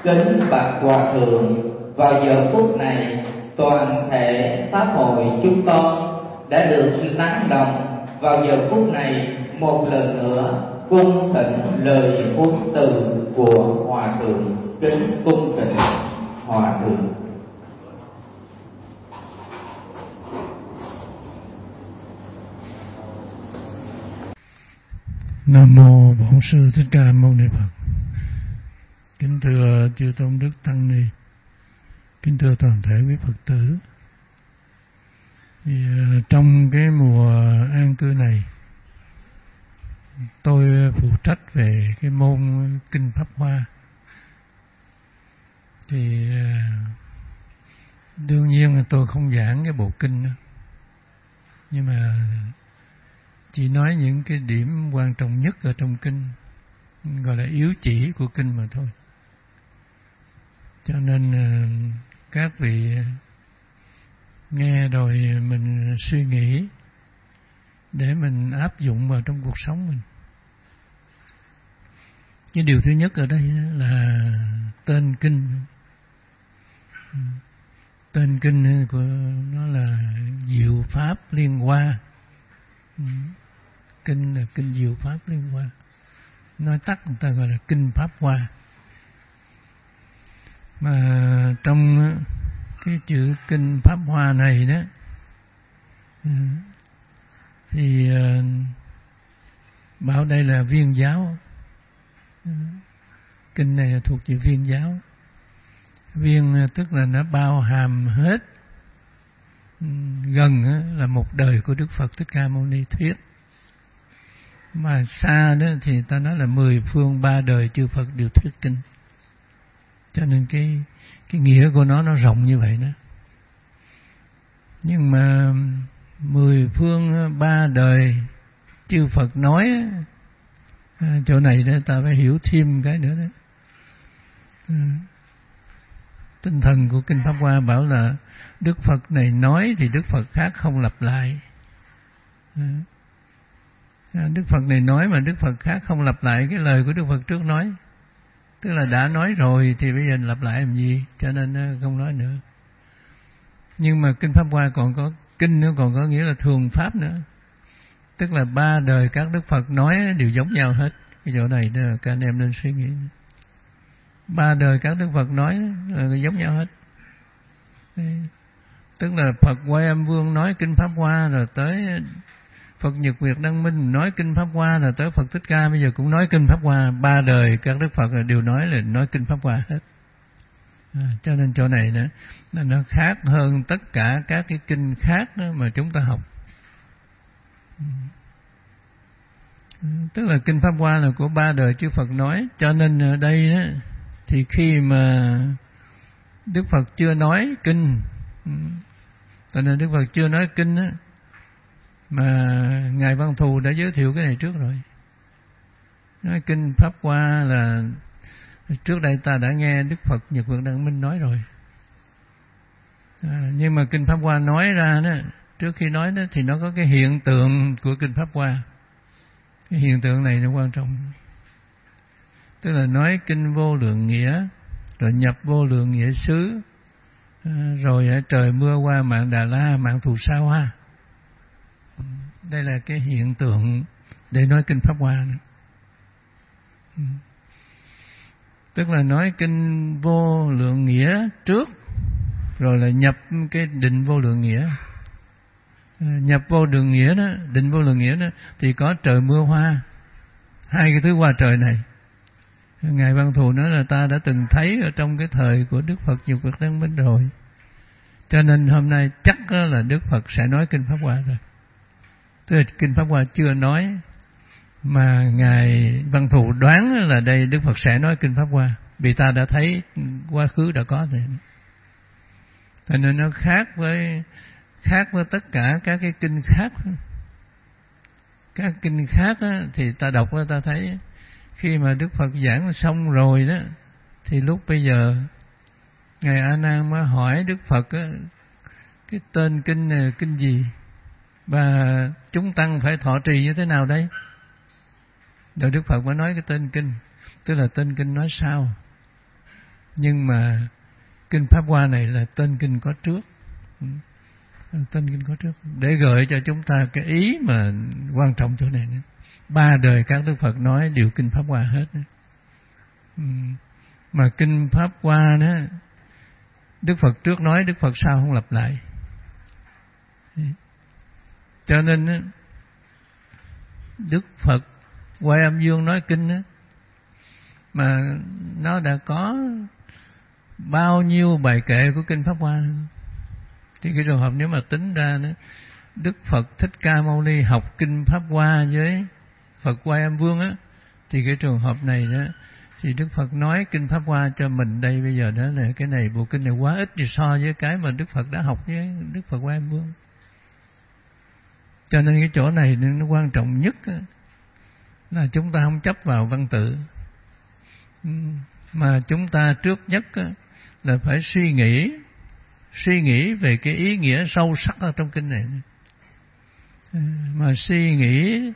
Kính bạch Hòa Thượng, vào giờ phút này, toàn thể pháp hội chúng con đã được lắng động. Vào giờ phút này, một lần nữa cung thỉnh lời huấn từ của Hòa Thượng. Kính cung thỉnh Hòa Thượng. Nam mô Bổn Sư Thích Ca Mâu Ni Phật. Kính thưa chư tôn đức tăng ni, kính thưa toàn thể quý Phật tử. Trong cái mùa an cư này, tôi phụ trách về cái môn kinh Pháp Hoa. Thì đương nhiên là tôi không giảng cái bộ kinh đó, nhưng mà chỉ nói những cái điểm quan trọng nhất ở trong kinh, gọi là yếu chỉ của kinh mà thôi. Cho nên các vị nghe rồi mình suy nghĩ để mình áp dụng vào trong cuộc sống mình. Cái điều thứ nhất ở đây là tên kinh. Tên kinh của nó là Diệu Pháp Liên Hoa. Kinh là kinh Diệu Pháp Liên Hoa. Nói tắt người ta gọi là kinh Pháp Hoa. Mà trong cái chữ kinh Pháp Hoa này đó thì bảo đây là Viên giáo. Kinh này thuộc về Viên giáo. Viên tức là nó bao hàm hết, gần là một đời của Đức Phật Thích Ca Mâu Ni thuyết, mà xa đó thì ta nói là 10 phương 3 đời chư Phật đều thuyết kinh. Cho nên cái nghĩa của nó rộng như vậy đó. Nhưng mà 10 phương 3 đời chư Phật nói, chỗ này đó ta phải hiểu thêm cái nữa đó. Tinh thần của kinh Pháp Hoa bảo là Đức Phật này nói thì Đức Phật khác không lặp lại. Đức Phật này nói mà Đức Phật khác không lặp lại cái lời của Đức Phật trước nói. Tức là đã nói rồi thì bây giờ lặp lại làm gì, cho nên không nói nữa. Nhưng mà kinh Pháp Hoa còn có kinh nữa, còn có nghĩa là thường pháp nữa. Tức là 3 đời các Đức Phật nói đều giống nhau hết. Cái chỗ này đó các anh em nên suy nghĩ. 3 đời các Đức Phật nói là giống nhau hết. Tức là Phật Quay Âm Vương nói kinh Pháp Hoa, rồi tới Phật Nhật Nguyệt Đăng Minh nói kinh Pháp Hoa, rồi tới Phật Thích Ca bây giờ cũng nói kinh Pháp Hoa. 3 đời các Đức Phật đều nói kinh Pháp Hoa hết. Cho nên chỗ này nữa nó khác hơn tất cả các cái kinh khác mà chúng ta học. Tức là kinh Pháp Hoa là của 3 đời chư Phật nói. Cho nên ở đây đó, thì khi mà Đức Phật chưa nói kinh, cho nên Đức Phật chưa nói kinh á, mà Ngài Văn Thù đã giới thiệu cái này trước rồi. Nói kinh Pháp Hoa là trước đây ta đã nghe Đức Phật Nhật Nguyệt Đăng Minh nói rồi. Nhưng mà kinh Pháp Hoa nói ra đó, trước khi nói đó thì nó có cái hiện tượng của kinh Pháp Hoa. Cái hiện tượng này nó quan trọng. Tức là nói kinh vô lượng nghĩa, rồi nhập vô lượng nghĩa xứ, rồi trời mưa qua mạng Đà La, mạng Thù Sa Hoa. Đây là cái hiện tượng để nói kinh Pháp Hoa nữa. Tức là nói kinh vô lượng nghĩa trước, rồi là nhập cái định vô lượng nghĩa. Nhập vô lượng nghĩa đó, định vô lượng nghĩa đó, thì có trời mưa hoa. 2 cái thứ hoa trời này, Ngài Văn Thù nói là ta đã từng thấy ở trong cái thời của Đức Phật Nhật Nguyệt Đăng Minh rồi. Cho nên hôm nay chắc là Đức Phật sẽ nói kinh Pháp Hoa thôi. Tức là kinh Pháp Hoa chưa nói, mà Ngài Văn Thù đoán là đây Đức Phật sẽ nói kinh Pháp Hoa, vì ta đã thấy quá khứ đã có rồi. Cho nên nó khác với tất cả các cái kinh khác. Các kinh khác á, thì ta đọc ta thấy khi mà Đức Phật giảng xong rồi đó, thì lúc bây giờ Ngài A Nan mới hỏi Đức Phật á, cái tên kinh này là kinh gì, và chúng tăng phải thọ trì như thế nào đây? Rồi Đức Phật mới nói cái tên kinh, tức là tên kinh nói sao. Nhưng mà kinh Pháp Hoa này là tên kinh có trước. Tên kinh có trước để gợi cho chúng ta cái ý mà quan trọng chỗ này nữa. 3 đời các Đức Phật nói đều kinh Pháp Hoa hết nữa. Mà kinh Pháp Hoa đó, Đức Phật trước nói, Đức Phật sau không lặp lại. Cho nên Đức Phật Quan Âm Dương nói kinh đó, mà nó đã có bao nhiêu bài kệ của kinh Pháp Hoa nữa. Thì cái trường hợp nếu mà tính ra nữa, Đức Phật Thích Ca Mâu Ni học kinh Pháp Hoa với Phật Quan Âm Vương á, thì cái trường hợp này đó thì Đức Phật nói kinh Pháp Hoa cho mình đây bây giờ đó là cái này, bộ kinh này quá ít thì so với cái mà Đức Phật đã học với Đức Phật Quan Âm Vương. Cho nên cái chỗ này nó quan trọng nhất là chúng ta không chấp vào văn tự, mà chúng ta trước nhất là phải suy nghĩ về cái ý nghĩa sâu sắc ở trong kinh này. Mà suy nghĩ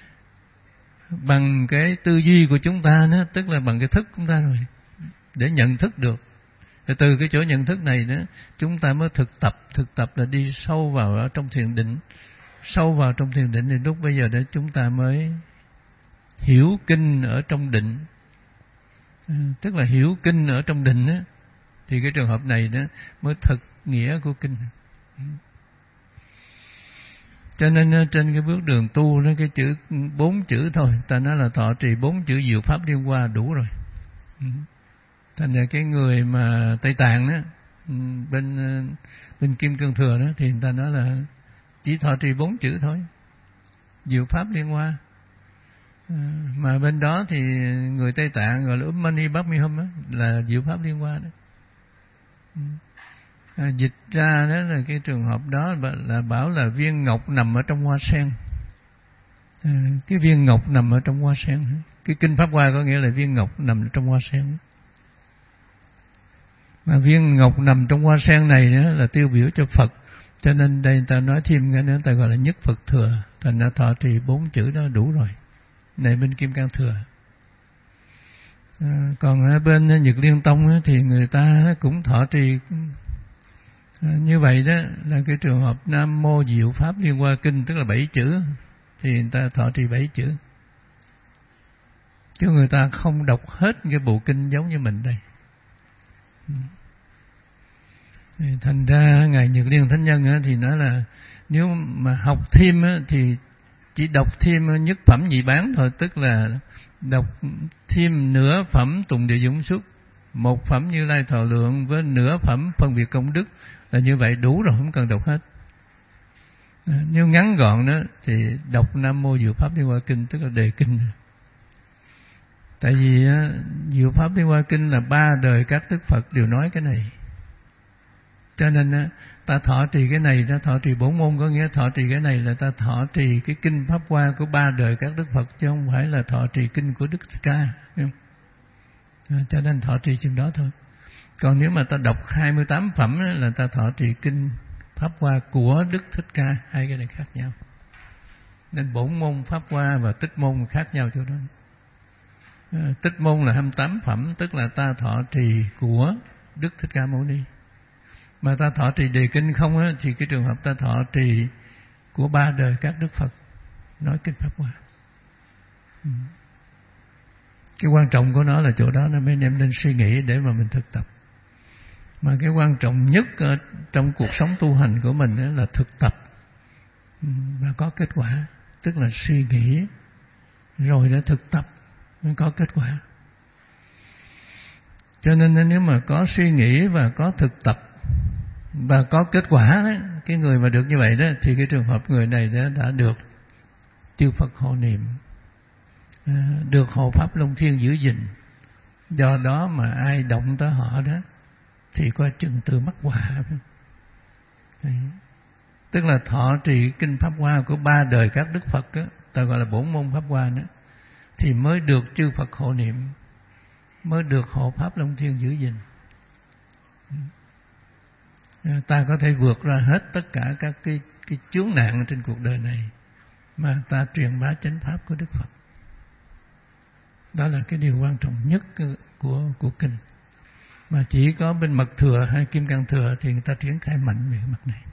bằng cái tư duy của chúng ta đó, tức là bằng cái thức của chúng ta rồi, để nhận thức được. Rồi từ cái chỗ nhận thức này đó, chúng ta mới thực tập là đi sâu vào ở trong thiền định. Sâu vào trong thiền định thì lúc bây giờ đó chúng ta mới hiểu kinh ở trong định. Tức là hiểu kinh ở trong định đó, thì cái trường hợp này đó mới thực nghĩa của kinh. Cho nên trên cái bước đường tu đó, cái chữ 4 chữ thôi, ta nói là thọ trì 4 chữ diệu pháp liên hoa đủ rồi. Thành ra cái người mà Tây Tạng đó, bên Kim Cương Thừa đó, thì người ta nói là chỉ thọ trì 4 chữ thôi, diệu pháp liên hoa. Mà bên đó thì người Tây Tạng gọi là Mani Padme Hum đó, là diệu pháp liên hoa đó. Dịch ra đó là cái trường hợp đó là bảo là viên ngọc nằm ở trong hoa sen. Cái viên ngọc nằm ở trong hoa sen. Cái kinh Pháp Hoa có nghĩa là viên ngọc nằm ở trong hoa sen. Mà viên ngọc nằm trong hoa sen này nữa là tiêu biểu cho Phật. Cho nên đây ta nói thêm cái nữa, ta gọi là nhất Phật thừa. Thành ra thọ trì 4 chữ đó đủ rồi. Này bên Kim Cang Thừa. Còn ở bên Nhật Liên Tông thì người ta cũng thọ trì như vậy đó, là cái trường hợp Nam Mô Diệu Pháp Liên Hoa Kinh, tức là 7 chữ, thì người ta thọ trì 7 chữ. Chứ người ta không đọc hết cái bộ kinh giống như mình đây. Thành ra Ngài Nhật Liên Thánh Nhân thì nói là nếu mà học thêm thì chỉ đọc thêm nhất phẩm nhị bán thôi, tức là đọc thêm nửa phẩm Tùng Địa Dũng Xuất, 1 phẩm Như Lai Thọ Lượng với nửa phẩm Phân Biệt Công Đức, là như vậy đủ rồi, không cần đọc hết. Nếu ngắn gọn đó thì đọc Nam Mô Diệu Pháp Liên Hoa Kinh, tức là đề kinh. Tại vì Diệu Pháp Liên Hoa Kinh là 3 đời các Đức Phật đều nói cái này. Cho nên ta thọ trì cái này, ta thọ trì 4 môn, có nghĩa thọ trì cái này là ta thọ trì cái kinh Pháp Hoa của 3 đời các Đức Phật, chứ không phải là thọ trì kinh của Đức Thích Ca. Cho nên thọ trì chừng đó thôi. Còn nếu mà ta đọc 28 phẩm là ta thọ trì kinh Pháp Hoa của Đức Thích Ca, hai cái này khác nhau. Nên bổn môn Pháp Hoa và tích môn khác nhau chỗ đó. Tích môn là 28 phẩm, tức là ta thọ trì của Đức Thích Ca Mâu Ni. Mà ta thọ trì đề kinh không á, thì cái trường hợp ta thọ trì của 3 đời các Đức Phật nói kinh Pháp Hoa. Cái quan trọng của nó là chỗ đó, nó mới đem lên suy nghĩ để mà mình thực tập. Mà cái quan trọng nhất trong cuộc sống tu hành của mình là thực tập và có kết quả. Tức là suy nghĩ rồi đã thực tập mới có kết quả. Cho nên nếu mà có suy nghĩ và có thực tập và có kết quả đó, cái người mà được như vậy đó, thì cái trường hợp người này đã được chư Phật hộ niệm, được hộ pháp Long Thiên giữ gìn. Do đó mà ai động tới họ đó thì coi chừng tự mắc quả. Tức là thọ trì kinh Pháp Hoa của 3 đời các Đức Phật đó, ta gọi là bổn môn Pháp Hoa đó, thì mới được chư Phật hộ niệm, mới được hộ pháp Long Thiên giữ gìn. Ta có thể vượt ra hết tất cả các cái chướng nạn trên cuộc đời này mà ta truyền bá chánh pháp của Đức Phật. Đó là cái điều quan trọng nhất của kinh. mà chỉ có bên mật thừa hay kim cang thừa thì người ta triển khai mạnh về cái mặt này.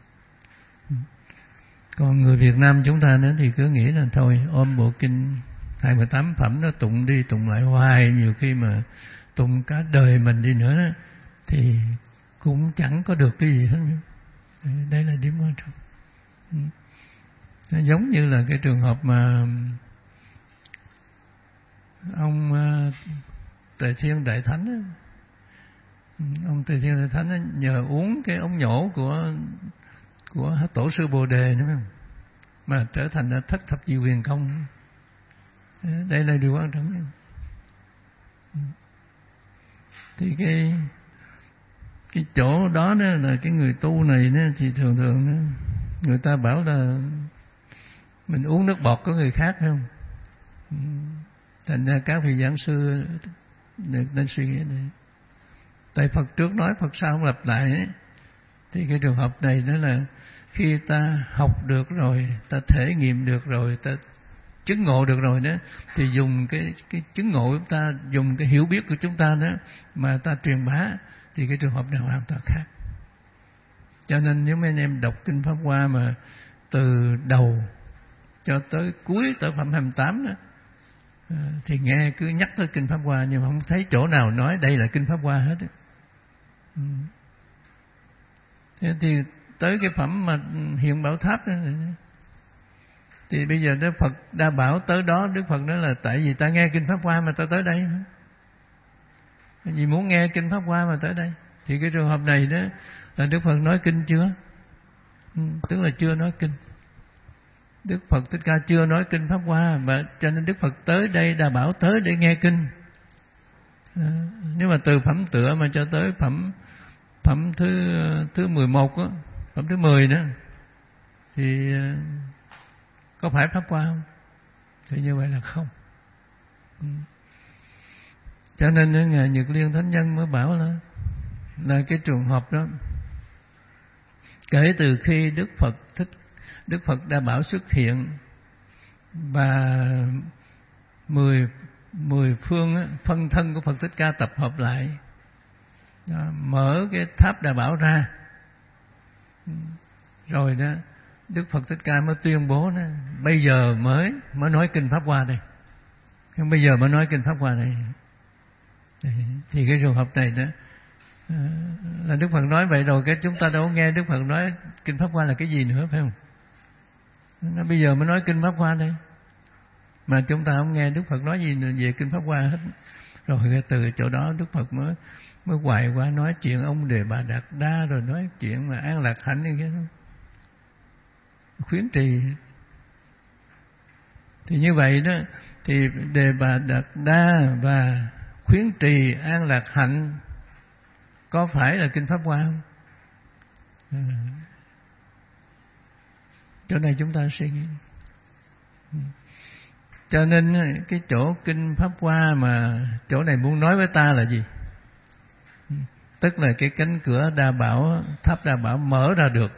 Còn người Việt Nam chúng ta nữa thì cứ nghĩ là thôi ôm bộ kinh 28 phẩm nó tụng đi tụng lại hoài, nhiều khi mà tụng cả đời mình đi nữa đó, thì cũng chẳng có được cái gì hết. Đây là điểm quan trọng. Nó giống như là cái trường hợp mà ông Tề Thiên Đại Thánh đó. Ông Tề Thiên Đại Thánh đó nhờ uống cái ống nhổ của tổ sư Bồ Đề đúng không, mà trở thành thất thập diệu huyền công. Đây là điều quan trọng. Thì cái chỗ đó là cái người tu này đó, thì thường thường người ta bảo là mình uống nước bọt của người khác phải không? Thành ra các vị giảng sư nên suy nghĩ này. Tại Phật trước nói Phật sau không lặp lại ấy. Thì cái trường hợp này đó là khi ta học được rồi, ta thể nghiệm được rồi, ta chứng ngộ được rồi đó, thì dùng cái chứng ngộ của chúng ta, dùng cái hiểu biết của chúng ta đó mà ta truyền bá, thì cái trường hợp này hoàn toàn khác. Cho nên nếu mấy anh em đọc kinh Pháp Hoa mà từ đầu cho tới cuối tới phẩm 28 đó, thì nghe cứ nhắc tới kinh Pháp Hoa nhưng mà không thấy chỗ nào nói đây là kinh Pháp Hoa hết. Thế thì tới cái phẩm mà Hiện Bảo Tháp đó, thì bây giờ Đức Phật đã bảo tới đó, Đức Phật nói là tại vì ta nghe kinh Pháp Hoa mà ta tới đây. Vì muốn nghe kinh Pháp Hoa mà tới đây. Thì cái trường hợp này đó là Đức Phật nói kinh chưa? Tức là chưa nói kinh. Đức Phật Thích Ca chưa nói kinh Pháp Hoa, mà cho nên Đức Phật tới đây đã bảo tới để nghe kinh. Nếu mà từ phẩm tựa mà cho tới phẩm thứ 11 á, phẩm thứ 10 đó, thì có phải Pháp Hoa không? Thì như vậy là không. Cho nên Ngài Nhật Liên Thánh Nhân mới bảo là cái trường hợp đó, kể từ khi Đức Phật đã bảo xuất hiện và 10 phương phân thân của Phật Thích Ca tập hợp lại, mở cái tháp Đà Bảo ra, rồi đó Đức Phật Thích Ca mới tuyên bố đó, bây giờ mới nói kinh Pháp Hoa đây, không bây giờ mới nói kinh Pháp Hoa đây. Thì cái trường hợp này đó là Đức Phật nói vậy rồi, cái chúng ta đâu có nghe Đức Phật nói kinh Pháp Hoa là cái gì nữa, phải không? Nó bây giờ mới nói kinh Pháp Hoa đây, mà chúng ta không nghe Đức Phật nói gì về kinh Pháp Hoa hết. Rồi từ chỗ đó Đức Phật mới hoài qua nói chuyện ông Đề Bà Đạt Đa, rồi nói chuyện mà An Lạc Hạnh như thế đó, khuyến trì. Thì như vậy đó, thì Đề Bà Đạt Đa và khuyến trì An Lạc Hạnh có phải là kinh Pháp Hoa không? Chỗ này chúng ta suy nghĩ. Cho nên cái chỗ kinh Pháp Hoa mà chỗ này muốn nói với ta là gì? Tức là cái cánh cửa Đa Bảo, tháp Đa Bảo mở ra được.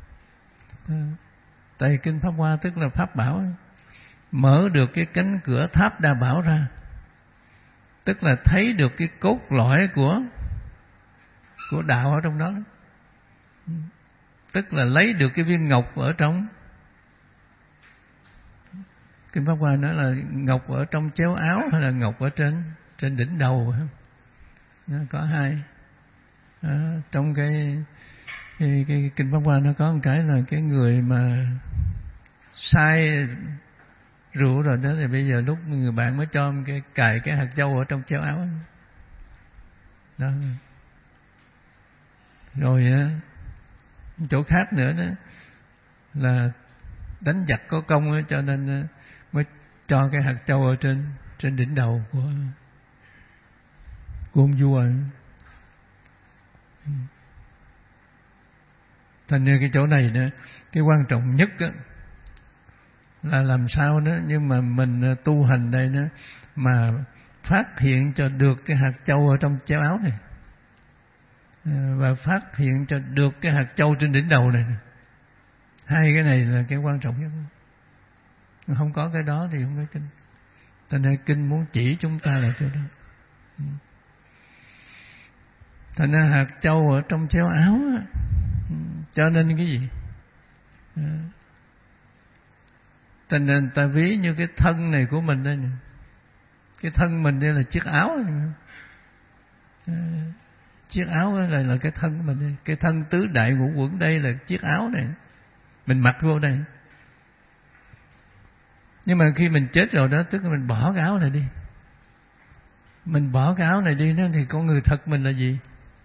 Tại kinh Pháp Hoa tức là Pháp Bảo, mở được cái cánh cửa tháp Đa Bảo ra, tức là thấy được cái cốt lõi của đạo ở trong đó. Tức là lấy được cái viên ngọc ở trong kinh Pháp Hoa, nói là ngọc ở trong chéo áo hay là ngọc ở trên đỉnh đầu. Nó có hai. Trong cái kinh Pháp Hoa nó có một cái là cái người mà sai rượu rồi đó, thì bây giờ lúc người bạn mới cho cài cái hạt châu ở trong chéo áo đó. Rồi chỗ khác nữa đó là đánh giặc có công, cho nên mới cho cái hạt châu ở trên đỉnh đầu của ông vua. Thành ra cái chỗ này đó, cái quan trọng nhất đó là làm sao đó, nhưng mà mình tu hành đây đó mà phát hiện cho được cái hạt châu ở trong chéo áo này, và phát hiện cho được cái hạt châu trên đỉnh đầu này. Hai cái này là cái quan trọng nhất. Không có cái đó thì không có kinh. Cho nên kinh muốn chỉ chúng ta là chỗ đó. Thành ra hạt châu ở trong chéo áo á. Cho nên cái gì? Thành ra ta ví như cái thân này của mình đây nè. Cái thân mình đây là chiếc áo này. Chiếc áo là cái thân mình đây. Cái thân tứ đại ngũ uẩn đây là chiếc áo này. Mình mặc vô đây. Nhưng mà khi mình chết rồi đó, tức là mình bỏ cái áo này đi. Mình bỏ cái áo này đi đó, thì con người thật mình là gì?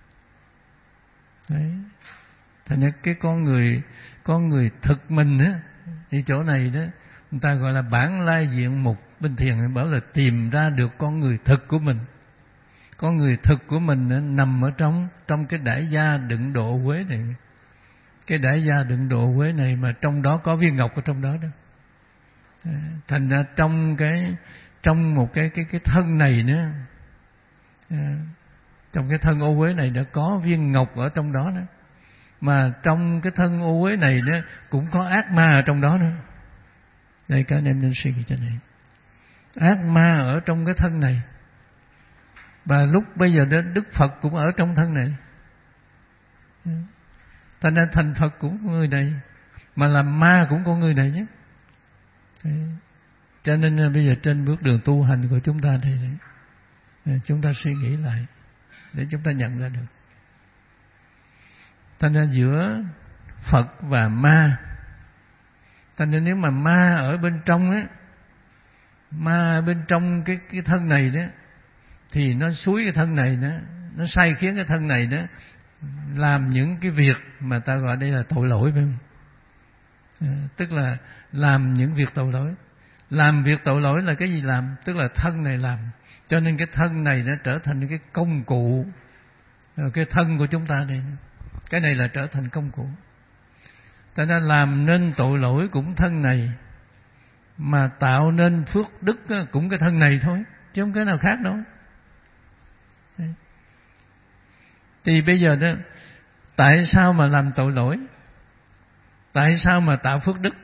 Đấy. Thành ra cái con người thực mình á, thì chỗ này đó người ta gọi là bản lai diện mục. Bên thiền bảo là tìm ra được con người thực của mình. Con người thực của mình đó, nằm ở trong cái đại gia đựng độ quế này. Cái đại gia đựng độ quế này mà trong đó có viên ngọc ở trong đó đó. Thành ra trong một cái thân này nữa, trong cái thân ô uế này đã có viên ngọc ở trong đó nữa. Mà trong cái thân ô uế này đó cũng có ác ma ở trong đó nữa. Đây các anh em nên suy nghĩ cho này. Ác ma ở trong cái thân này. Và lúc bây giờ đó Đức Phật cũng ở trong thân này. Thành ra thành Phật cũng có người này, mà làm ma cũng có người này nhé. Cho nên bây giờ trên bước đường tu hành của chúng ta thì chúng ta suy nghĩ lại để chúng ta nhận ra được. Thành ra giữa Phật và ma, thành ra nếu mà ma ở bên trong á, ma ở bên trong cái thân này đó, thì nó xúi cái thân này đó, nó sai khiến cái thân này đó làm những cái việc mà ta gọi đây là tội lỗi, phải không? Tức là làm những việc tội lỗi. Làm việc tội lỗi là cái gì làm? Tức là thân này làm. Cho nên cái thân này nó trở thành cái công cụ. Cái thân của chúng ta đây, cái này là trở thành công cụ. Ta đã làm nên tội lỗi cũng thân này, mà tạo nên phước đức cũng cái thân này thôi, chứ không cái nào khác đâu. Thì bây giờ đó, tại sao mà làm tội lỗi? Tại sao mà tạo phước đức?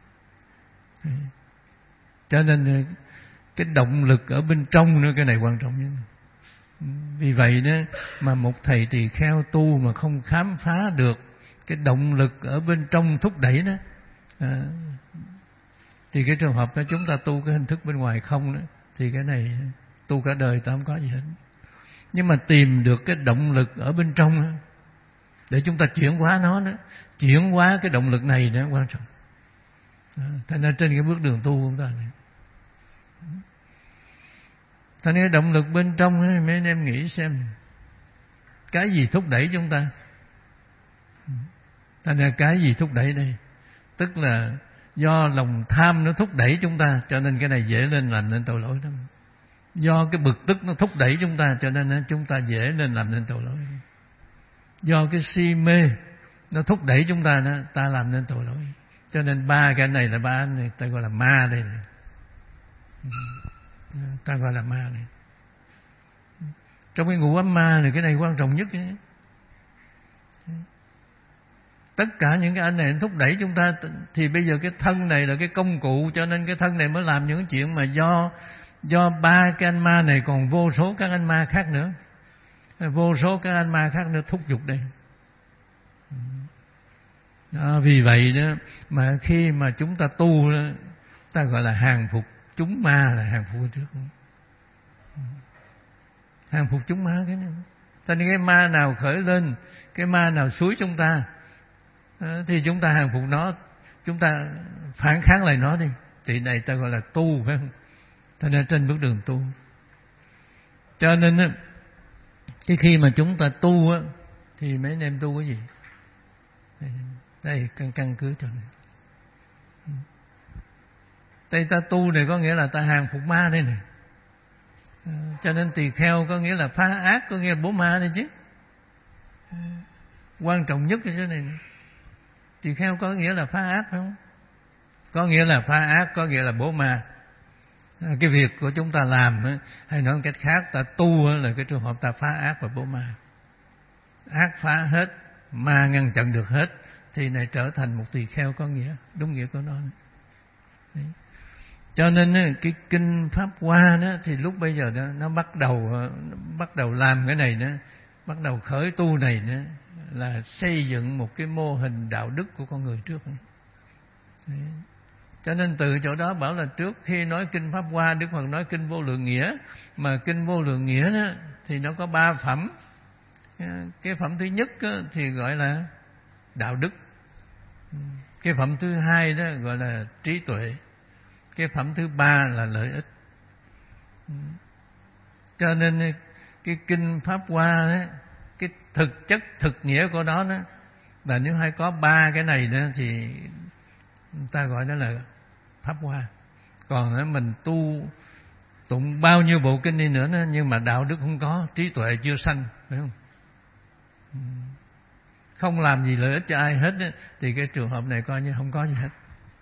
Cho nên cái động lực ở bên trong nữa, cái này quan trọng nhất. Vì vậy đó mà một thầy tỳ kheo tu mà không khám phá được cái động lực ở bên trong thúc đẩy đó, thì cái trường hợp đó chúng ta tu cái hình thức bên ngoài không đó, thì cái này tu cả đời ta không có gì hết. Nhưng mà tìm được cái động lực ở bên trong đó, để chúng ta chuyển hóa nó đó, chuyển hóa cái động lực này đó quan trọng. Thành ra trên cái bước đường tu của chúng ta này, thành ra động lực bên trong ấy, mấy anh em nghĩ xem cái gì thúc đẩy chúng ta. Thành ra cái gì thúc đẩy đây? Tức là do lòng tham nó thúc đẩy chúng ta, cho nên cái này dễ lên làm nên tội lỗi lắm. Do cái bực tức nó thúc đẩy chúng ta, cho nên chúng ta dễ lên làm nên tội lỗi. Do cái si mê nó thúc đẩy chúng ta đó, ta làm nên tội lỗi. Cho nên ba cái này là ba này ta gọi là ma đây này. Ta gọi là ma này. Trong cái ngũ ấm ma này, cái này quan trọng nhất ấy. Tất cả những cái anh này thúc đẩy chúng ta, thì bây giờ cái thân này là cái công cụ, cho nên cái thân này mới làm những chuyện mà do ba cái anh ma này còn vô số các anh ma khác nữa. Vô số các anh ma khác nữa thúc giục đây. Đó, vì vậy đó mà khi mà chúng ta tu đó, ta gọi là hàng phục chúng ma, là hàng phục trước. Hàng phục chúng ma cái này. Thành cái ma nào khởi lên, cái ma nào xúi chúng ta, thì chúng ta hàng phục nó, chúng ta phản kháng lại nó đi. Thì này ta gọi là tu, phải không? Thành ra trên bước đường tu. Cho nên á, cái khi mà chúng ta tu á, thì mấy anh em tu cái gì? Đây căn cứ cho này. Đây ta tu này có nghĩa là ta hàng phục ma đây này. Cho nên tỳ kheo có nghĩa là phá ác, có nghĩa là bố ma đây chứ. Quan trọng nhất là cái này. Tỳ kheo có nghĩa là phá ác, phải không? Có nghĩa là phá ác, có nghĩa là bố ma. Cái việc của chúng ta làm, hay nói một cách khác, ta tu là cái trường hợp ta phá ác và bố ma. Ác phá hết, ma ngăn chặn được hết, thì này trở thành một tỳ kheo có nghĩa, đúng nghĩa của nó. Đấy. Cho nên cái kinh Pháp Hoa đó, thì lúc bây giờ đó, nó bắt đầu làm cái này đó, bắt đầu khởi tu này nữa là xây dựng một cái mô hình đạo đức của con người trước. Đấy. Cho nên từ chỗ đó bảo là trước khi nói kinh Pháp Hoa, Đức Phật nói kinh Vô Lượng Nghĩa, mà kinh Vô Lượng Nghĩa đó thì nó có 3 phẩm. Cái phẩm thứ nhất thì gọi là đạo đức, cái phẩm thứ hai đó gọi là trí tuệ, cái phẩm thứ 3 là lợi ích. Cho nên cái kinh Pháp Hoa đó, cái thực chất thực nghĩa của đó đó là nếu hay có 3 cái này đó thì người ta gọi đó là Pháp Hoa. Còn đó mình tu tụng bao nhiêu bộ kinh đi nữa đó, nhưng mà đạo đức không có, trí tuệ chưa sanh, phải không? Không làm gì lợi ích cho ai hết đó, thì cái trường hợp này coi như không có gì hết.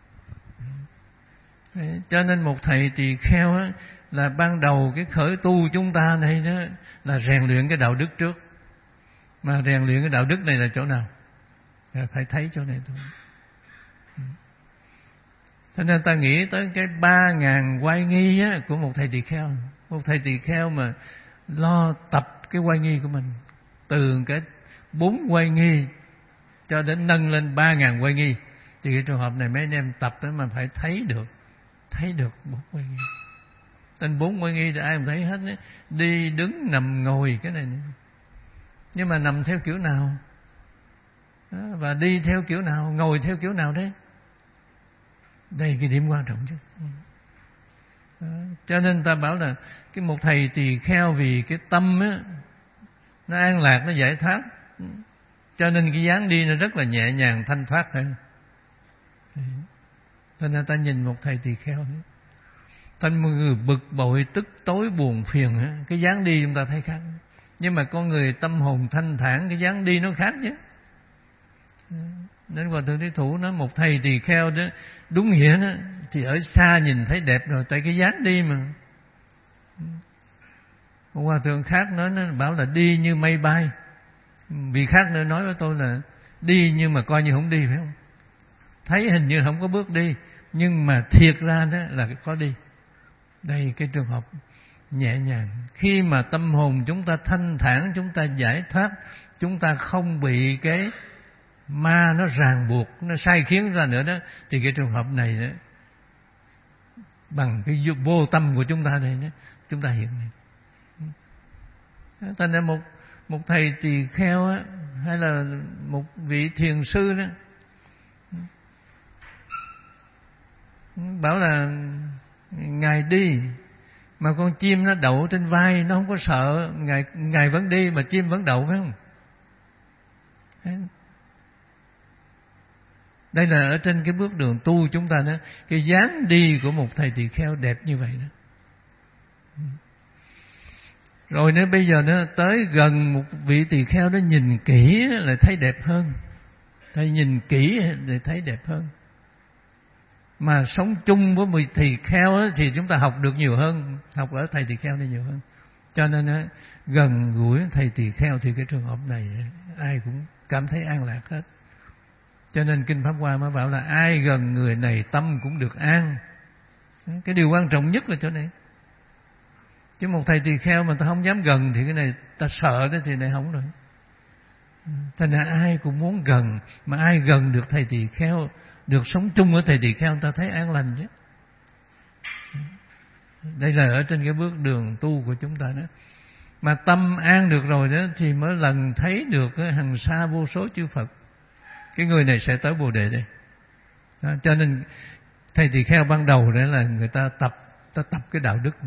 Đấy, cho nên một thầy tỳ kheo á, là ban đầu cái khởi tu chúng ta này đó là rèn luyện cái đạo đức trước. Mà rèn luyện cái đạo đức này là chỗ nào? Phải thấy chỗ này thôi. Cho nên ta nghĩ tới cái 3.000 oai nghi á, của một thầy tỳ kheo. Một thầy tỳ kheo mà lo tập cái oai nghi của mình, từ cái 4 oai nghi cho đến nâng lên 3.000 oai nghi, thì cái trường hợp này mấy anh em tập đó mà phải thấy được 4 oai nghi. Tên 4 oai nghi thì ai cũng thấy hết ấy. Đi đứng nằm ngồi cái này nữa. Nhưng mà nằm theo kiểu nào đó, và đi theo kiểu nào, ngồi theo kiểu nào đấy, đây cái điểm quan trọng chứ. Đó. Cho nên ta bảo là cái một thầy tỳ kheo vì cái tâm á, nó an lạc, nó giải thoát, cho nên cái dáng đi nó rất là nhẹ nhàng, thanh thoát hơn. Cho nên ta nhìn một thầy tỳ kheo nữa, thân một người bực bội, tức tối, buồn phiền á, cái dáng đi chúng ta thấy khác. Nhưng mà con người tâm hồn thanh thản, cái dáng đi nó khác chứ. Nên Hòa Thượng Thí Thủ nói một thầy tỳ kheo đó đúng nghĩa đó thì ở xa nhìn thấy đẹp rồi, tại cái dáng đi mà. Một Hòa Thượng khác nói, nó bảo là đi như mây bay. Vì khác nữa nói với tôi là đi nhưng mà coi như không đi, phải không? Thấy hình như không có bước đi, nhưng mà thiệt ra đó là có đi. Đây cái trường hợp nhẹ nhàng. Khi mà tâm hồn chúng ta thanh thản, chúng ta giải thoát, chúng ta không bị cái ma nó ràng buộc, nó sai khiến ra nữa đó, thì cái trường hợp này đó, bằng cái vô tâm của chúng ta đây đó, chúng ta hiện này. Thành ra một thầy tỳ kheo á, hay là một vị thiền sư đó, bảo là ngài đi mà con chim nó đậu trên vai, nó không có sợ, ngài vẫn đi mà chim vẫn đậu, phải không? Đây là ở trên cái bước đường tu chúng ta đó, cái dáng đi của một thầy tỳ kheo đẹp như vậy đó. Rồi nữa bây giờ nó tới gần một vị tỳ kheo đó, nhìn kỹ là thấy đẹp hơn. Thầy nhìn kỹ để thấy đẹp hơn. Mà sống chung với một tỳ kheo đó, thì chúng ta học được nhiều hơn, học ở thầy tỳ kheo này nhiều hơn. Cho nên đó, gần gũi thầy tỳ kheo thì cái trường hợp này ai cũng cảm thấy an lạc hết. Cho nên kinh Pháp Hoa mới bảo là ai gần người này tâm cũng được an. Cái điều quan trọng nhất là chỗ này. Chứ một thầy tỳ kheo mà ta không dám gần thì cái này ta sợ đó, thì này không rồi. Thành ra ai cũng muốn gần, mà ai gần được thầy tỳ kheo, được sống chung với thầy tỳ kheo, ta thấy an lành chứ. Đây là ở trên cái bước đường tu của chúng ta đó. Mà tâm an được rồi đó thì mới lần thấy được hằng sa vô số chư Phật. Cái người này sẽ tới Bồ Đề đây đó. Cho nên thầy tỳ kheo ban đầu đó là người ta tập cái đạo đức,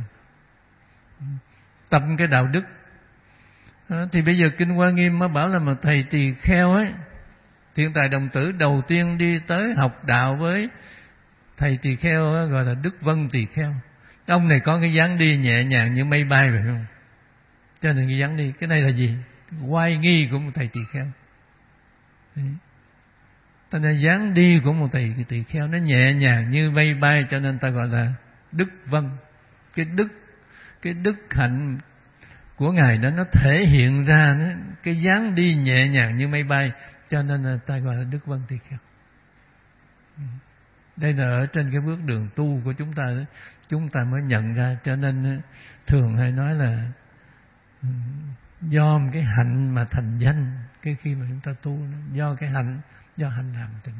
tập cái đạo đức đó. Thì bây giờ kinh Hoa Nghiêm mới bảo là một thầy tỳ kheo ấy, Thiện Tài Đồng Tử đầu tiên đi tới học đạo với thầy tỳ kheo ấy, gọi là Đức Vân tỳ kheo. Ông này có cái dáng đi nhẹ nhàng như mây bay, phải không? Cho nên cái dáng đi, cái này là gì? Oai nghi của một thầy tỳ kheo. Cho nên dáng đi của một thầy tỳ kheo nó nhẹ nhàng như mây bay, cho nên ta gọi là Đức Vân. Cái đức hạnh của ngài đó nó thể hiện ra đó, cái dáng đi nhẹ nhàng như mây bay, cho nên là ta gọi là Đức Vân tỳ kheo. Đây là ở trên cái bước đường tu của chúng ta đó, chúng ta mới nhận ra. Cho nên thường hay nói là do một cái hạnh mà thành danh. Cái khi mà chúng ta tu do cái hạnh, do hạnh làm tình.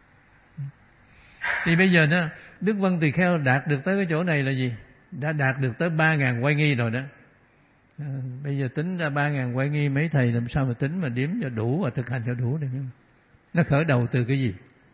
Thì bây giờ đó, Đức Vân Tỳ Kheo đạt được tới cái chỗ này là gì? Đã đạt được tới 3.000 oai nghi rồi đó. Bây giờ tính ra 3.000 oai nghi, mấy thầy làm sao mà tính mà đếm cho đủ và thực hành cho đủ được. Nó khởi đầu từ cái gì?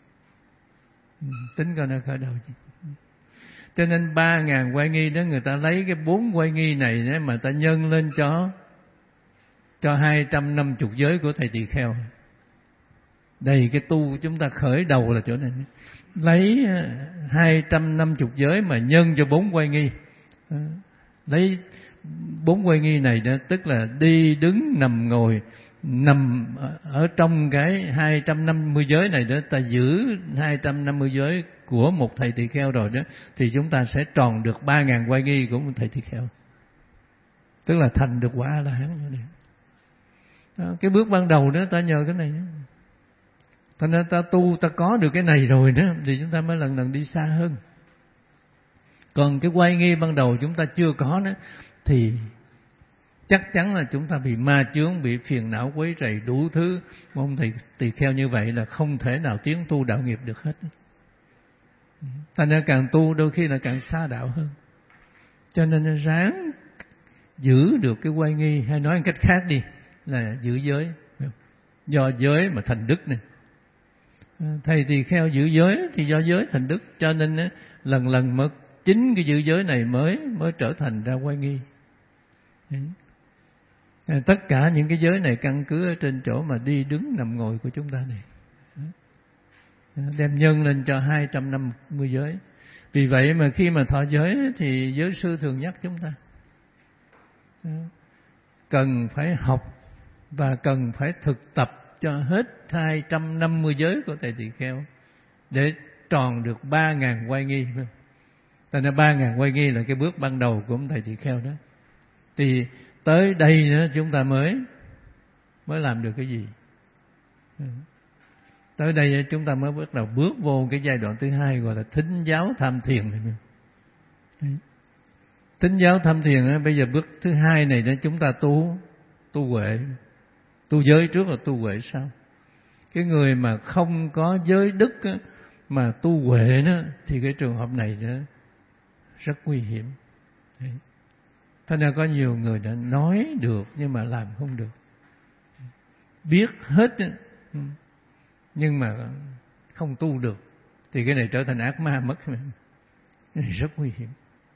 Tính coi nó khởi đầu gì? Cho nên 3.000 oai nghi đó, người ta lấy cái 4 oai nghi này đó, mà ta nhân lên cho 250 giới của thầy Tỳ Kheo. Đây cái tu chúng ta khởi đầu là chỗ này. Lấy 250 giới mà nhân cho 4 oai nghi. Lấy 4 oai nghi này đó, tức là đi đứng nằm ngồi, nằm ở trong cái 250 giới này đó, ta giữ 250 giới của một thầy Tỳ Kheo rồi đó, thì chúng ta sẽ tròn được 3.000 oai nghi của một thầy Tỳ Kheo. Tức là thành được quả A-la-hán rồi đó. Cái bước ban đầu đó ta nhờ cái này đó. Thành ra ta tu, ta có được cái này rồi đó, thì chúng ta mới lần lần đi xa hơn. Còn cái oai nghi ban đầu chúng ta chưa có đó, thì chắc chắn là chúng ta bị ma chướng, bị phiền não quấy rầy đủ thứ. Ông thầy Tỳ Kheo như vậy là không thể nào tiến tu đạo nghiệp được hết. Thành ra càng tu đôi khi là càng xa đạo hơn. Cho nên ráng giữ được cái oai nghi, hay nói một cách khác đi là giữ giới. Do giới mà thành đức này. Thầy Tỳ Kheo giữ giới thì do giới thành đức, cho nên lần lần mới chính cái giữ giới này mới trở thành ra oai nghi. Tất cả những cái giới này căn cứ ở trên chỗ mà đi đứng nằm ngồi của chúng ta này. Đem nhân lên cho 250 giới. Vì vậy mà khi mà thọ giới thì giới sư thường nhắc chúng ta cần phải học và cần phải thực tập cho hết 250 giới của thầy Tỳ Kheo để tròn được 3.000 oai nghi. Thành ra 3.000 oai nghi là cái bước ban đầu của thầy Tỳ Kheo đó. Thì tới đây nữa chúng ta mới làm được cái gì? Tới đây chúng ta mới bắt đầu bước vô cái giai đoạn thứ hai, gọi là thính giáo tham thiền. Thính giáo tham thiền bây giờ bước thứ hai này đó, chúng ta tu huệ. Tu giới trước là tu huệ sau. Cái người mà không có giới đức mà tu huệ đó, thì cái trường hợp này đó rất nguy hiểm. Thế nên có nhiều người đã nói được nhưng mà làm không được. Biết hết nhưng mà không tu được, thì cái này trở thành ác ma mất. Cái này rất nguy hiểm.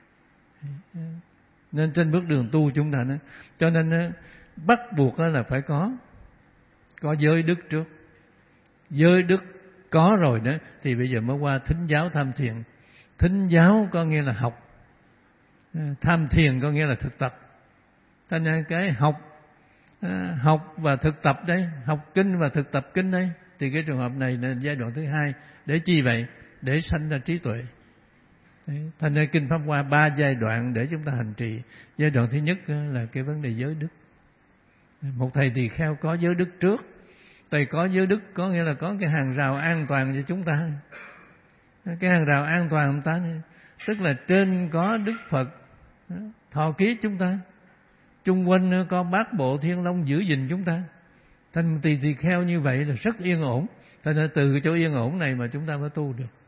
Nên trên bước đường tu chúng ta đó, cho nên bắt buộc là phải có giới đức trước. Giới đức có rồi đó thì bây giờ mới qua thính giáo tham thiền. Thính giáo có nghĩa là học, tham thiền có nghĩa là thực tập. Cho nên cái học và thực tập đấy, học kinh và thực tập kinh đấy, thì cái trường hợp này là giai đoạn thứ hai. Để chi vậy? Để sanh ra trí tuệ. Thành ra Kinh Pháp Hoa 3 giai đoạn để chúng ta hành trì. Giai đoạn thứ nhất là cái vấn đề giới đức. Một thầy Tỳ Kheo có giới đức trước. Thầy có giới đức có nghĩa là có cái hàng rào an toàn cho chúng ta. Cái hàng rào an toàn chúng ta, tức là trên có Đức Phật thọ ký chúng ta, chung quanh có bát bộ Thiên Long giữ gìn chúng ta. Thành Tỳ Kheo như vậy là rất yên ổn. Cho nên từ cái chỗ yên ổn này mà chúng ta mới tu được.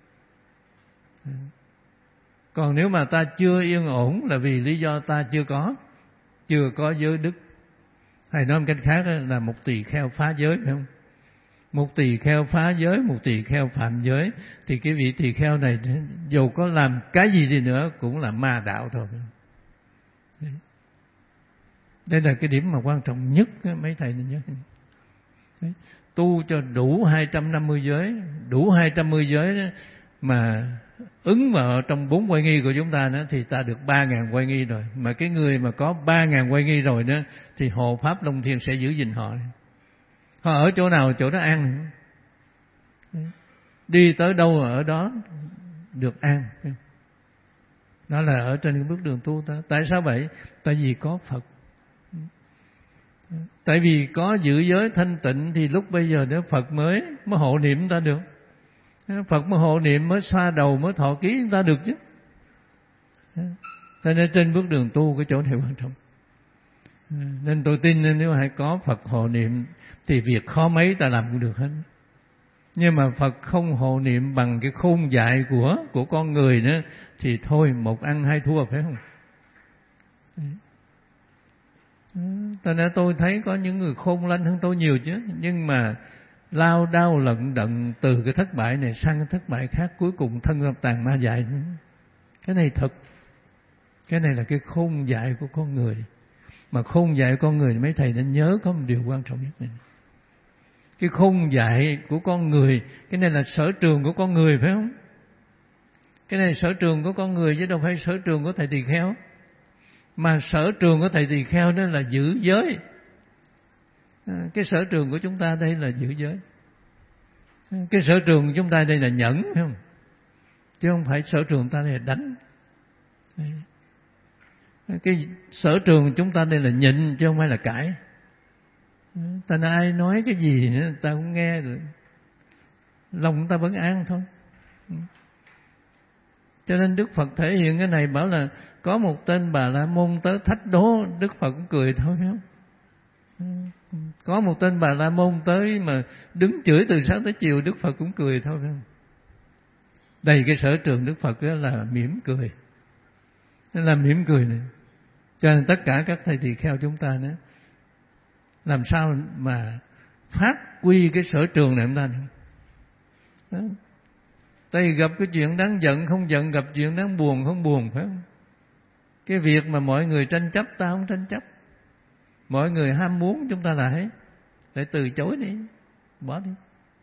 Còn nếu mà ta chưa yên ổn là vì lý do ta chưa có giới đức. Hay nói một cách khác là một tỳ kheo phá giới, phải không? Một tỳ kheo phá giới, một tỳ kheo phạm giới, thì cái vị tỳ kheo này dù có làm cái gì đi nữa cũng là ma đạo thôi. Đây là cái điểm mà quan trọng nhất mấy thầy nên nhớ. Tu cho đủ 250 giới, đủ 250 giới đó, mà ứng vào trong 4 oai nghi của chúng ta đó, thì ta được 3.000 oai nghi rồi. Mà cái người mà có 3.000 oai nghi rồi đó thì hộ pháp Long Thiên sẽ giữ gìn họ. Họ ở chỗ nào chỗ đó an. Đi tới đâu ở đó được an. Đó là ở trên cái bước đường tu ta. Tại sao vậy? Tại vì có Phật. Tại vì có giữ giới thanh tịnh thì lúc bây giờ đó Phật mới hộ niệm ta được. Phật mới hộ niệm, mới xoa đầu, mới thọ ký chúng ta được chứ. Cho nên trên bước đường tu cái chỗ này quan trọng. Nên tôi tin nếu hãy có Phật hộ niệm thì việc khó mấy ta làm cũng được hết. Nhưng mà Phật không hộ niệm bằng cái khôn dại của con người nữa thì thôi, một ăn hai thua, phải không? Tại nên tôi thấy có những người khôn lanh hơn tôi nhiều chứ, nhưng mà lao đao lận đận từ cái thất bại này sang cái thất bại khác, cuối cùng thân hợp tàn ma dại. Cái này thật. Cái này là cái khôn dại của con người. Mà khôn dại con người, mấy thầy nên nhớ có một điều quan trọng nhất này. Cái khôn dại của con người, cái này là sở trường của con người, phải không? Cái này sở trường của con người chứ đâu phải sở trường của thầy tỳ kheo. Mà sở trường của thầy tỳ kheo đó là giữ giới. Cái sở trường của chúng ta đây là giữ giới. Cái sở trường của chúng ta đây là nhẫn, phải không? Chứ không phải sở trường ta đây là đánh. Cái sở trường của chúng ta đây là nhịn chứ không phải là cãi. Ta nói ai nói cái gì nữa, ta cũng nghe được, lòng ta vẫn an thôi. Cho nên Đức Phật thể hiện cái này, bảo là có một tên Bà La Môn tới thách đố, Đức Phật cũng cười thôi, phải không? Có một tên Bà La Môn tới mà đứng chửi từ sáng tới chiều, Đức Phật cũng cười thôi, phải không? Đây cái sở trường Đức Phật đó là mỉm cười. Nó là mỉm cười này. Cho nên tất cả các thầy tỳ kheo chúng ta nữa, làm sao mà phát huy cái sở trường này chúng ta nữa. Tại gặp cái chuyện đáng giận không giận, gặp chuyện đáng buồn không buồn, phải không? Cái việc mà mọi người tranh chấp ta không tranh chấp, mọi người ham muốn chúng ta lại từ chối đi, bỏ đi.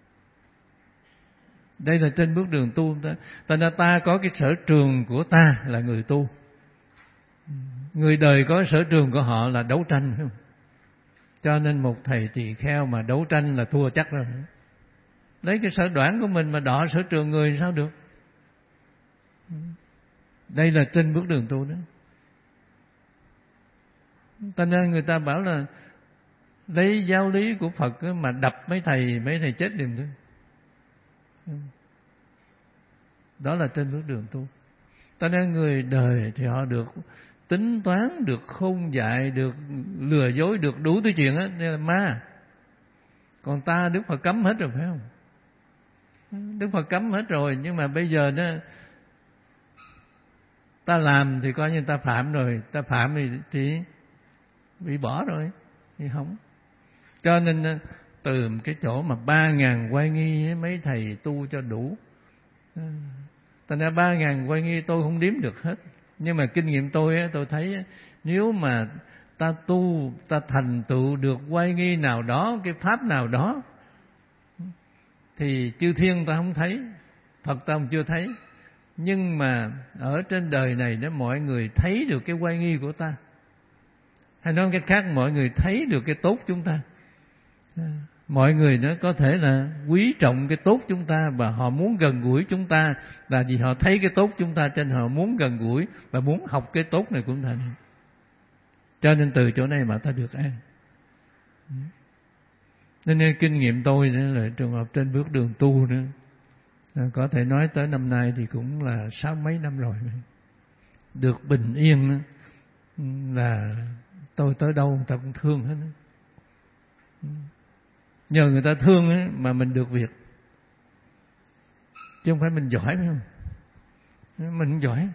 Đây là trên bước đường tu ta. Tại nên ta có cái sở trường của ta là người tu. Người đời có sở trường của họ là đấu tranh, phải không? Cho nên một thầy tỳ kheo mà đấu tranh là thua chắc rồi. Lấy cái sở đoản của mình mà đọ sở trường người sao được? Đây là trên bước đường tu đó. Cho nên người ta bảo là lấy giáo lý của Phật mà đập mấy thầy chết liền thôi. Đó là trên bước đường tu. Cho nên người đời thì họ được tính toán, được khôn dại, được lừa dối, được đủ thứ chuyện á, đây là ma. Còn ta Đức Phật cấm hết rồi, phải không? Đức Phật cấm hết rồi, nhưng mà bây giờ đó ta làm thì coi như ta phạm rồi, ta phạm thì bị bỏ rồi, thì không. Cho nên từ cái chỗ mà 3.000 oai nghi mấy thầy tu cho đủ. Thành ra 3.000 oai nghi tôi không đếm được hết. Nhưng mà kinh nghiệm tôi thấy nếu mà ta tu, ta thành tựu được oai nghi nào đó, cái pháp nào đó, thì chư thiên ta không thấy, Phật ta không chưa thấy. Nhưng mà ở trên đời này đó, mọi người thấy được cái oai nghi của ta. Hay nói cách khác, mọi người thấy được cái tốt chúng ta. Mọi người nó có thể là quý trọng cái tốt chúng ta và họ muốn gần gũi chúng ta, là vì họ thấy cái tốt chúng ta cho nên họ muốn gần gũi và muốn học cái tốt này của chúng ta. Cho nên từ chỗ này mà ta được an. Nên kinh nghiệm tôi nữa là trường hợp trên bước đường tu nữa, có thể nói tới năm nay thì cũng là 60 mấy năm rồi, được bình yên nữa, là tôi tới đâu người ta cũng thương hết. Nhờ người ta thương ấy, mà mình được việc, chứ không phải mình giỏi, phải không? Mình không giỏi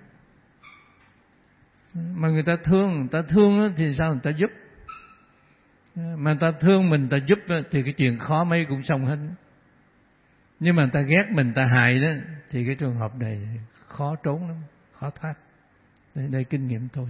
mà người ta thương thì sao người ta giúp. Mà người ta thương mình, người ta giúp thì cái chuyện khó mấy cũng xong hết. Nhưng mà người ta ghét mình, người ta hại đó, thì cái trường hợp này khó trốn lắm, khó thoát. Đây kinh nghiệm tôi.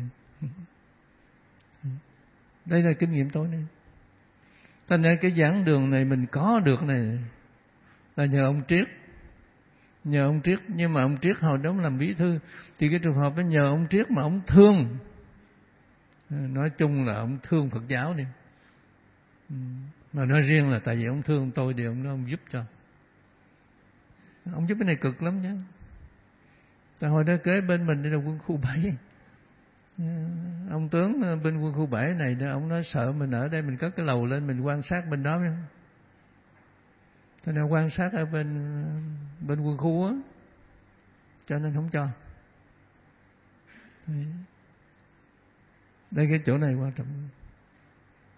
Đây là kinh nghiệm tôi này. Thành ra cái giảng đường này mình có được này là nhờ ông Triết. Nhờ ông Triết, nhưng mà ông Triết hồi đó làm bí thư, thì cái trường hợp đó nhờ ông Triết mà ông thương. Nói chung là ông thương Phật giáo đi. Mà nói riêng là tại vì ông thương tôi thì ông giúp cho. Ông giúp cái này cực lắm nhé. Tại hồi đó kế bên mình đây là quân khu 7. Ông tướng bên quân khu 7 này đó, ông nói sợ mình ở đây mình cất cái lầu lên mình quan sát bên đó, phải không? Thế nên quan sát ở bên quân khu á, cho nên không cho. Đây cái chỗ này quan trọng.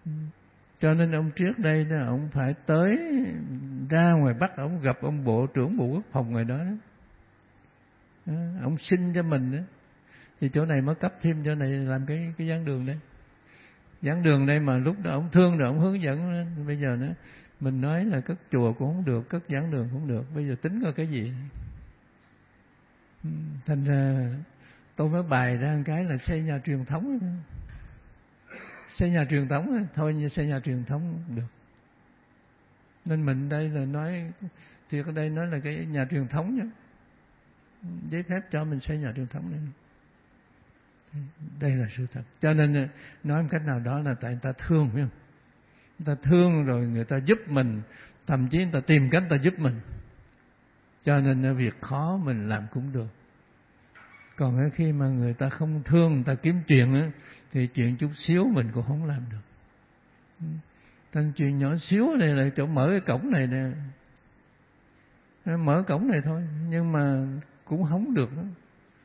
Cho nên ông trước đây đó, ông phải tới ra ngoài Bắc, ông gặp ông Bộ trưởng Bộ Quốc phòng ngoài đó, đó. Ông xin cho mình đó. Thì chỗ này mới cấp thêm chỗ này làm cái giảng đường đây. Giảng đường đây mà lúc đó ông thương rồi ông hướng dẫn. Bây giờ nữa mình nói là cất chùa cũng không được, cất giảng đường cũng không được. Bây giờ tính coi cái gì. Thành ra tôi mới bày ra một cái là xây nhà truyền thống. Xây nhà truyền thống thôi, như xây nhà truyền thống không được. Nên mình đây là nói, thì ở đây nói là cái nhà truyền thống nhé. Giấy phép cho mình xây nhà truyền thống này. Đây là sự thật. Cho nên nói một cách nào đó là tại người ta thương, phải không? Người ta thương rồi người ta giúp mình, thậm chí người ta tìm cách người ta giúp mình. Cho nên việc khó mình làm cũng được. Còn khi mà người ta không thương, người ta kiếm chuyện thì chuyện chút xíu mình cũng không làm được. Thành chuyện nhỏ xíu này là chỗ mở cái cổng này nè, mở cổng này thôi, nhưng mà cũng không được đó.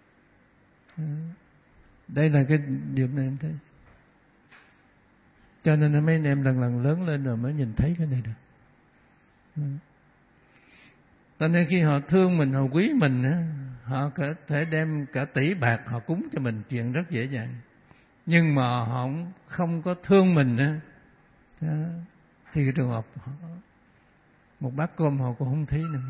Đây là cái điểm này em thấy. Cho nên mấy anh em lần lần lớn lên rồi mới nhìn thấy cái này được. Cho nên khi họ thương mình, họ quý mình, họ có thể đem cả tỷ bạc họ cúng cho mình, chuyện rất dễ dàng. Nhưng mà họ không có thương mình thì cái trường hợp một bát cơm họ cũng không thấy nữa.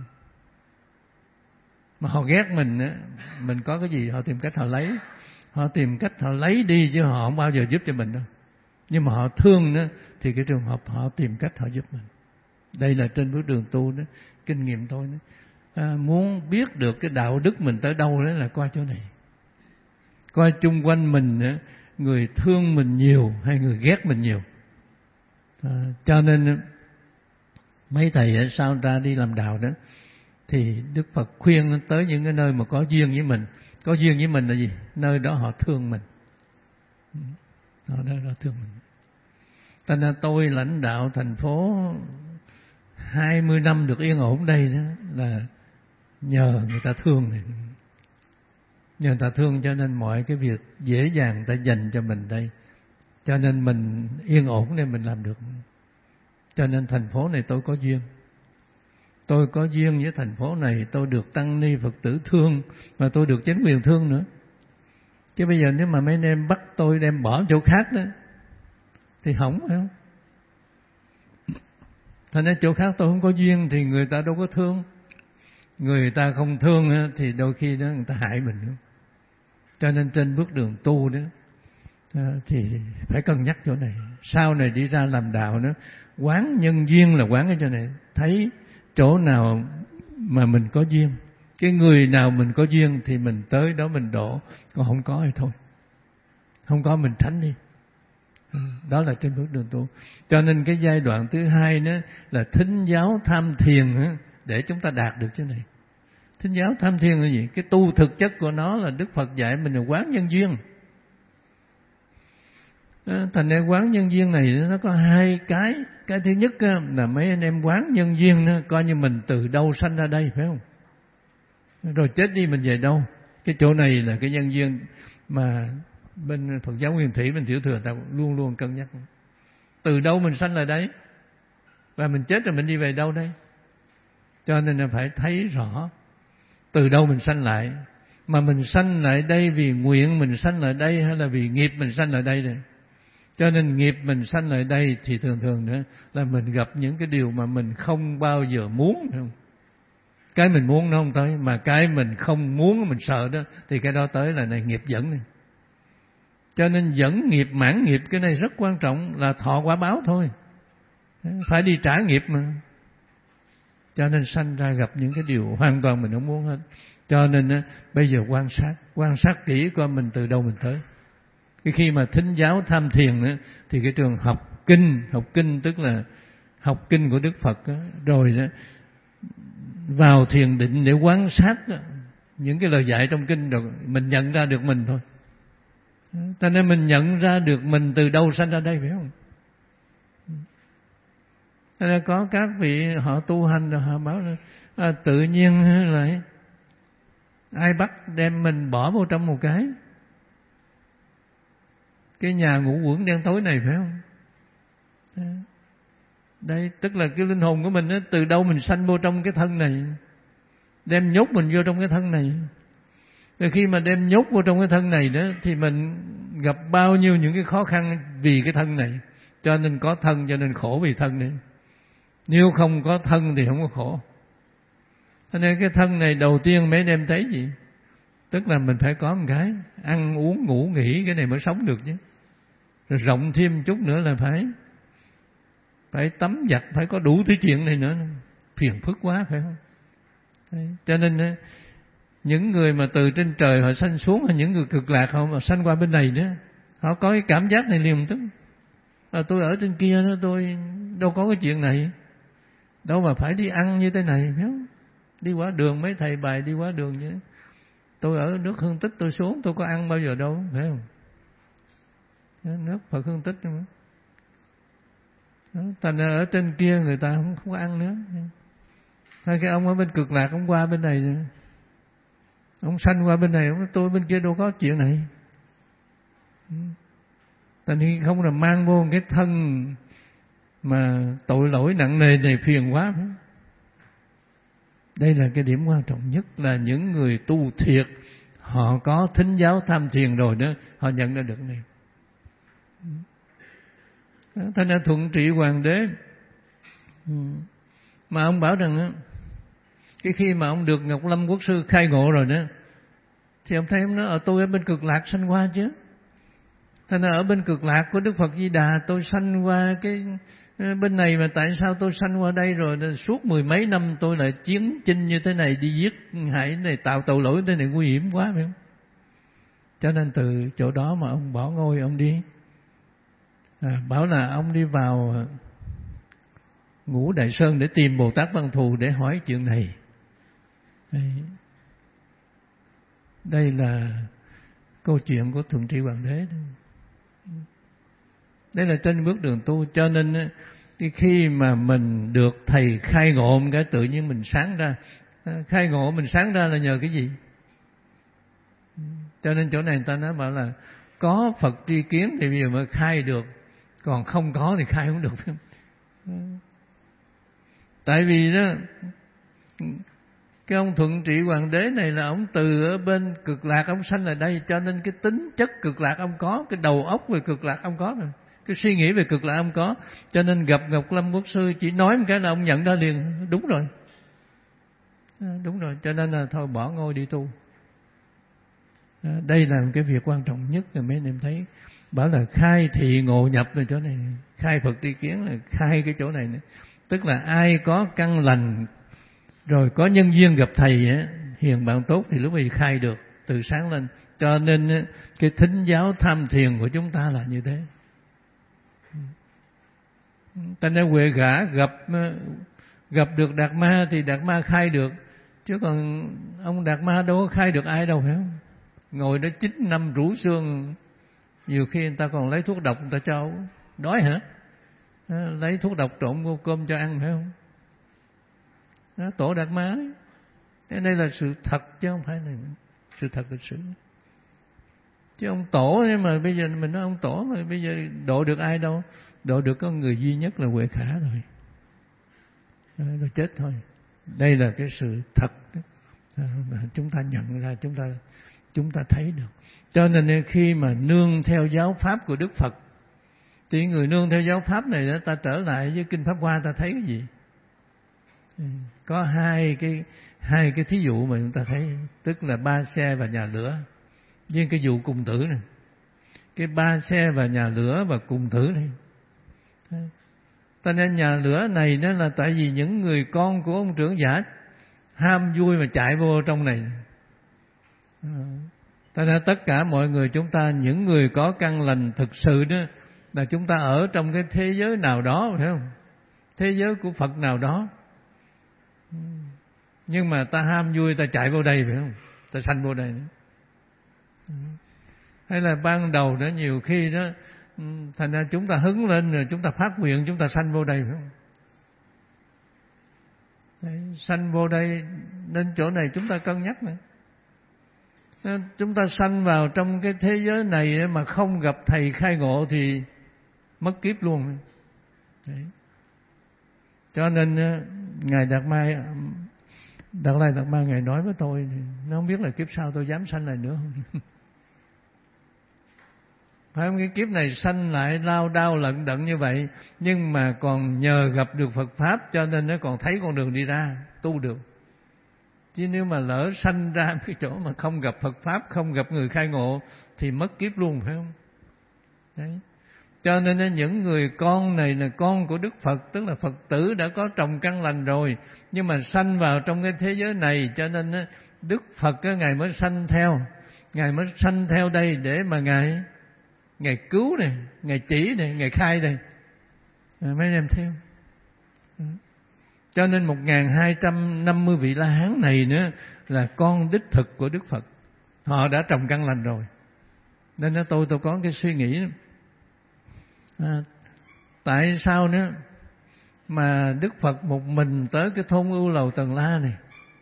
Mà họ ghét mình có cái gì họ tìm cách họ lấy. Họ tìm cách họ lấy đi chứ họ không bao giờ giúp cho mình đâu. Nhưng mà họ thương thì cái trường hợp họ tìm cách họ giúp mình. Đây là trên bước đường tu đó, kinh nghiệm tôi đó. Muốn biết được cái đạo đức mình tới đâu đó là qua chỗ này. Coi chung quanh mình người thương mình nhiều hay người ghét mình nhiều. Cho nên mấy thầy sau ra đi làm đạo đó thì Đức Phật khuyên tới những cái nơi mà có duyên với mình. Có duyên với mình là gì? Nơi đó họ thương mình. Họ thương mình. Cho nên tôi lãnh đạo thành phố 20 năm được yên ổn đây đó là nhờ người ta thương này. Nhờ người ta thương cho nên mọi cái việc dễ dàng người ta dành cho mình đây. Cho nên mình yên ổn nên mình làm được. Cho nên thành phố này tôi có duyên. Tôi có duyên với thành phố này, tôi được tăng ni Phật tử thương, mà tôi được chính quyền thương nữa. Chứ bây giờ nếu mà mấy anh em bắt tôi đem bỏ chỗ khác đó thì hỏng, phải không? Thành ra chỗ khác tôi không có duyên thì người ta đâu có thương. Người ta không thương thì đôi khi đó người ta hại mình nữa. Cho nên trên bước đường tu đó thì phải cân nhắc chỗ này. Sau này đi ra làm đạo nữa, quán nhân duyên là quán ở chỗ này. Thấy chỗ nào mà mình có duyên, cái người nào mình có duyên thì mình tới đó mình độ, còn không có thì thôi. Không có mình tránh đi. Đó là trên bước đường tu. Cho nên cái giai đoạn thứ hai nữa là thính giáo tham thiền để chúng ta đạt được chỗ này. Thính giáo tham thiền là gì? Cái tu thực chất của nó là Đức Phật dạy mình là quán nhân duyên. Thành ra quán nhân duyên này nó có hai cái. Cái thứ nhất là mấy anh em quán nhân duyên coi như mình từ đâu sanh ra đây, phải không? Rồi chết đi mình về đâu? Cái chỗ này là cái nhân duyên mà bên Phật giáo Nguyên Thủy, bên Tiểu Thừa ta luôn luôn cân nhắc. Từ đâu mình sanh lại đấy? Và mình chết rồi mình đi về đâu đây? Cho nên là phải thấy rõ từ đâu mình sanh lại. Mà mình sanh lại đây vì nguyện mình sanh lại đây hay là vì nghiệp mình sanh lại đây này? Cho nên nghiệp mình sanh lại đây thì thường thường nữa là mình gặp những cái điều mà mình không bao giờ muốn, phải không? Cái mình muốn nó không tới, mà cái mình không muốn, mình sợ đó, thì cái đó tới là này nghiệp dẫn này. Cho nên dẫn nghiệp, mãn nghiệp, cái này rất quan trọng, là thọ quả báo thôi. Phải đi trả nghiệp mà. Cho nên sanh ra gặp những cái điều hoàn toàn mình không muốn hết. Cho nên bây giờ quan sát kỹ coi mình từ đâu mình tới. Khi mà thính giáo tham thiền thì cái trường học kinh tức là học kinh của Đức Phật rồi vào thiền định để quan sát những cái lời dạy trong kinh, rồi mình nhận ra được mình thôi. Cho nên mình nhận ra được mình từ đâu sanh ra đây, phải không? Cho nên có các vị họ tu hành rồi họ bảo là tự nhiên là ai bắt đem mình bỏ vô trong một cái nhà ngũ quẩn đen tối này, phải không? Đây, tức là cái linh hồn của mình đó, từ đâu mình sanh vô trong cái thân này, đem nhốt mình vô trong cái thân này. Rồi khi mà đem nhốt vô trong cái thân này đó, thì mình gặp bao nhiêu những cái khó khăn vì cái thân này. Cho nên có thân, cho nên khổ vì thân này. Nếu không có thân thì không có khổ. Cho nên cái thân này đầu tiên mấy anh em thấy gì? Tức là mình phải có một cái ăn uống ngủ nghỉ, cái này mới sống được chứ. Rồi rộng thêm chút nữa là phải tắm giặt, phải có đủ thứ chuyện này nữa. Phiền phức quá phải không? Đấy. Cho nên những người mà từ trên trời họ sanh xuống, hay những người cực lạc họ mà sanh qua bên này nữa, họ có cái cảm giác này liền tức. Tôi ở trên kia đó, tôi đâu có cái chuyện này, đâu mà phải đi ăn như thế này, phải không? Đi qua đường mấy thầy bài đi qua đường vậy. Tôi ở nước Hương Tích tôi xuống, tôi có ăn bao giờ đâu, phải không? Nước Phật Hương Tích nữa. Thành ra ở trên kia người ta không có ăn nữa. Hai cái ông ở bên cực lạc, ông qua bên này, ông sanh qua bên này, ông nói tôi bên kia đâu có chuyện này. Thành khi không là mang vô cái thân mà tội lỗi nặng nề này phiền quá. Đây là cái điểm quan trọng nhất, là những người tu thiệt họ có thính giáo tham thiền rồi đó, họ nhận ra được này. Thành ra Thuận Trị Hoàng đế mà ông bảo rằng cái khi mà ông được Ngọc Lâm Quốc sư khai ngộ rồi đó, thì ông thấy ông nói tôi ở bên cực lạc sanh qua chứ. Thành ra ở bên cực lạc của Đức Phật Di Đà tôi sanh qua cái bên này, mà tại sao tôi sanh qua đây rồi suốt mười mấy năm tôi lại chiến chinh như thế này, đi giết hại này, tạo tội lỗi thế này, nguy hiểm quá phải không? Cho nên từ chỗ đó mà ông bỏ ngôi, ông đi bảo là ông đi vào Ngũ Đại Sơn để tìm Bồ Tát Văn Thù để hỏi chuyện này. Đây là câu chuyện của Thuận Trị Hoàng đế. Đây là trên bước đường tu. Cho nên khi mà mình được thầy khai ngộ một cái, tự nhiên mình sáng ra. Khai ngộ mình sáng ra là nhờ cái gì? Cho nên chỗ này người ta nói bảo là có Phật tri kiến thì bây giờ mới khai được, còn không có thì khai không được. Tại vì đó, cái ông Thuận Trị Hoàng đế này là ông từ ở bên cực lạc ông sanh lại đây, cho nên cái tính chất cực lạc ông có, cái đầu óc về cực lạc ông có rồi, cái suy nghĩ về cực lạc ông có. Cho nên gặp Ngọc Lâm Quốc sư chỉ nói một cái là ông nhận ra liền, đúng rồi. Đúng rồi, cho nên là thôi bỏ ngôi đi tu. Đây là một cái việc quan trọng nhất. Rồi mấy anh em thấy bảo là khai thị ngộ nhập là chỗ này, khai Phật tri kiến là khai cái chỗ này nữa. Tức là ai có căn lành rồi có nhân duyên gặp thầy hiền bạn tốt thì lúc này khai được từ sáng lên. Cho nên cái thính giáo tham thiền của chúng ta là như thế. Ta nói Huệ Khả gặp được Đạt Ma thì Đạt Ma khai được, chứ còn ông Đạt Ma đâu có khai được ai đâu, phải không? Ngồi đó 9 năm rũ xương, nhiều khi người ta còn lấy thuốc độc người ta cho. Đói hả? Lấy thuốc độc trộn vô cơm cho ăn, phải không? Đó, Tổ Đạt Ma ấy. Cái đây là sự thật chứ không phải là sự thật lịch sử. Chứ ông Tổ mà bây giờ mình nói ông Tổ mà bây giờ độ được ai đâu? Độ được có người duy nhất là Huệ Khả thôi. Rồi chết thôi. Đây là cái sự thật mà chúng ta nhận ra, chúng ta thấy được. Cho nên khi mà nương theo giáo pháp của Đức Phật, thì người nương theo giáo pháp này đó, ta trở lại với Kinh Pháp Hoa ta thấy cái gì? Có hai cái thí dụ mà chúng ta thấy, tức là ba xe và nhà lửa, với cái vụ cùng tử này. Cái ba xe và nhà lửa và cùng tử này. Ta nên nhà lửa này đó là tại vì những người con của ông trưởng giả ham vui mà chạy vô trong này. Ta nên tất cả mọi người chúng ta, những người có căn lành thực sự đó, là chúng ta ở trong cái thế giới nào đó, phải không? Thế giới của Phật nào đó. Nhưng mà ta ham vui, ta chạy vô đây, phải không? Ta sanh vô đây nữa. Hay là ban đầu đó nhiều khi đó, thành ra chúng ta hứng lên rồi chúng ta phát nguyện, chúng ta sanh vô đây, phải không? Đấy, sanh vô đây, nên chỗ này chúng ta cân nhắc nữa. Chúng ta sanh vào trong cái thế giới này mà không gặp thầy khai ngộ thì mất kiếp luôn. Đấy. Cho nên Ngài Đạt Lai Đạt Ma Ngài nói với tôi, nó không biết là kiếp sau tôi dám sanh lại nữa không. Phải không? Cái kiếp này sanh lại lao đao lận đận như vậy, nhưng mà còn nhờ gặp được Phật Pháp cho nên nó còn thấy con đường đi ra, tu được. Chứ nếu mà lỡ sanh ra cái chỗ mà không gặp Phật Pháp, không gặp người khai ngộ thì mất kiếp luôn, phải không? Đấy. Cho nên những người con này là con của Đức Phật, tức là Phật tử đã có trồng căn lành rồi, nhưng mà sanh vào trong cái thế giới này, cho nên Đức Phật Ngài mới sanh theo. Ngài mới sanh theo đây để mà Ngài cứu này, Ngài chỉ này, Ngài khai này, mấy em theo. Cho nên 1250 vị La Hán này nữa là con đích thực của Đức Phật. Họ đã trồng căn lành rồi. Nên tôi có cái suy nghĩ, tại sao nữa mà Đức Phật một mình tới cái thôn Ưu Lầu Tần La này.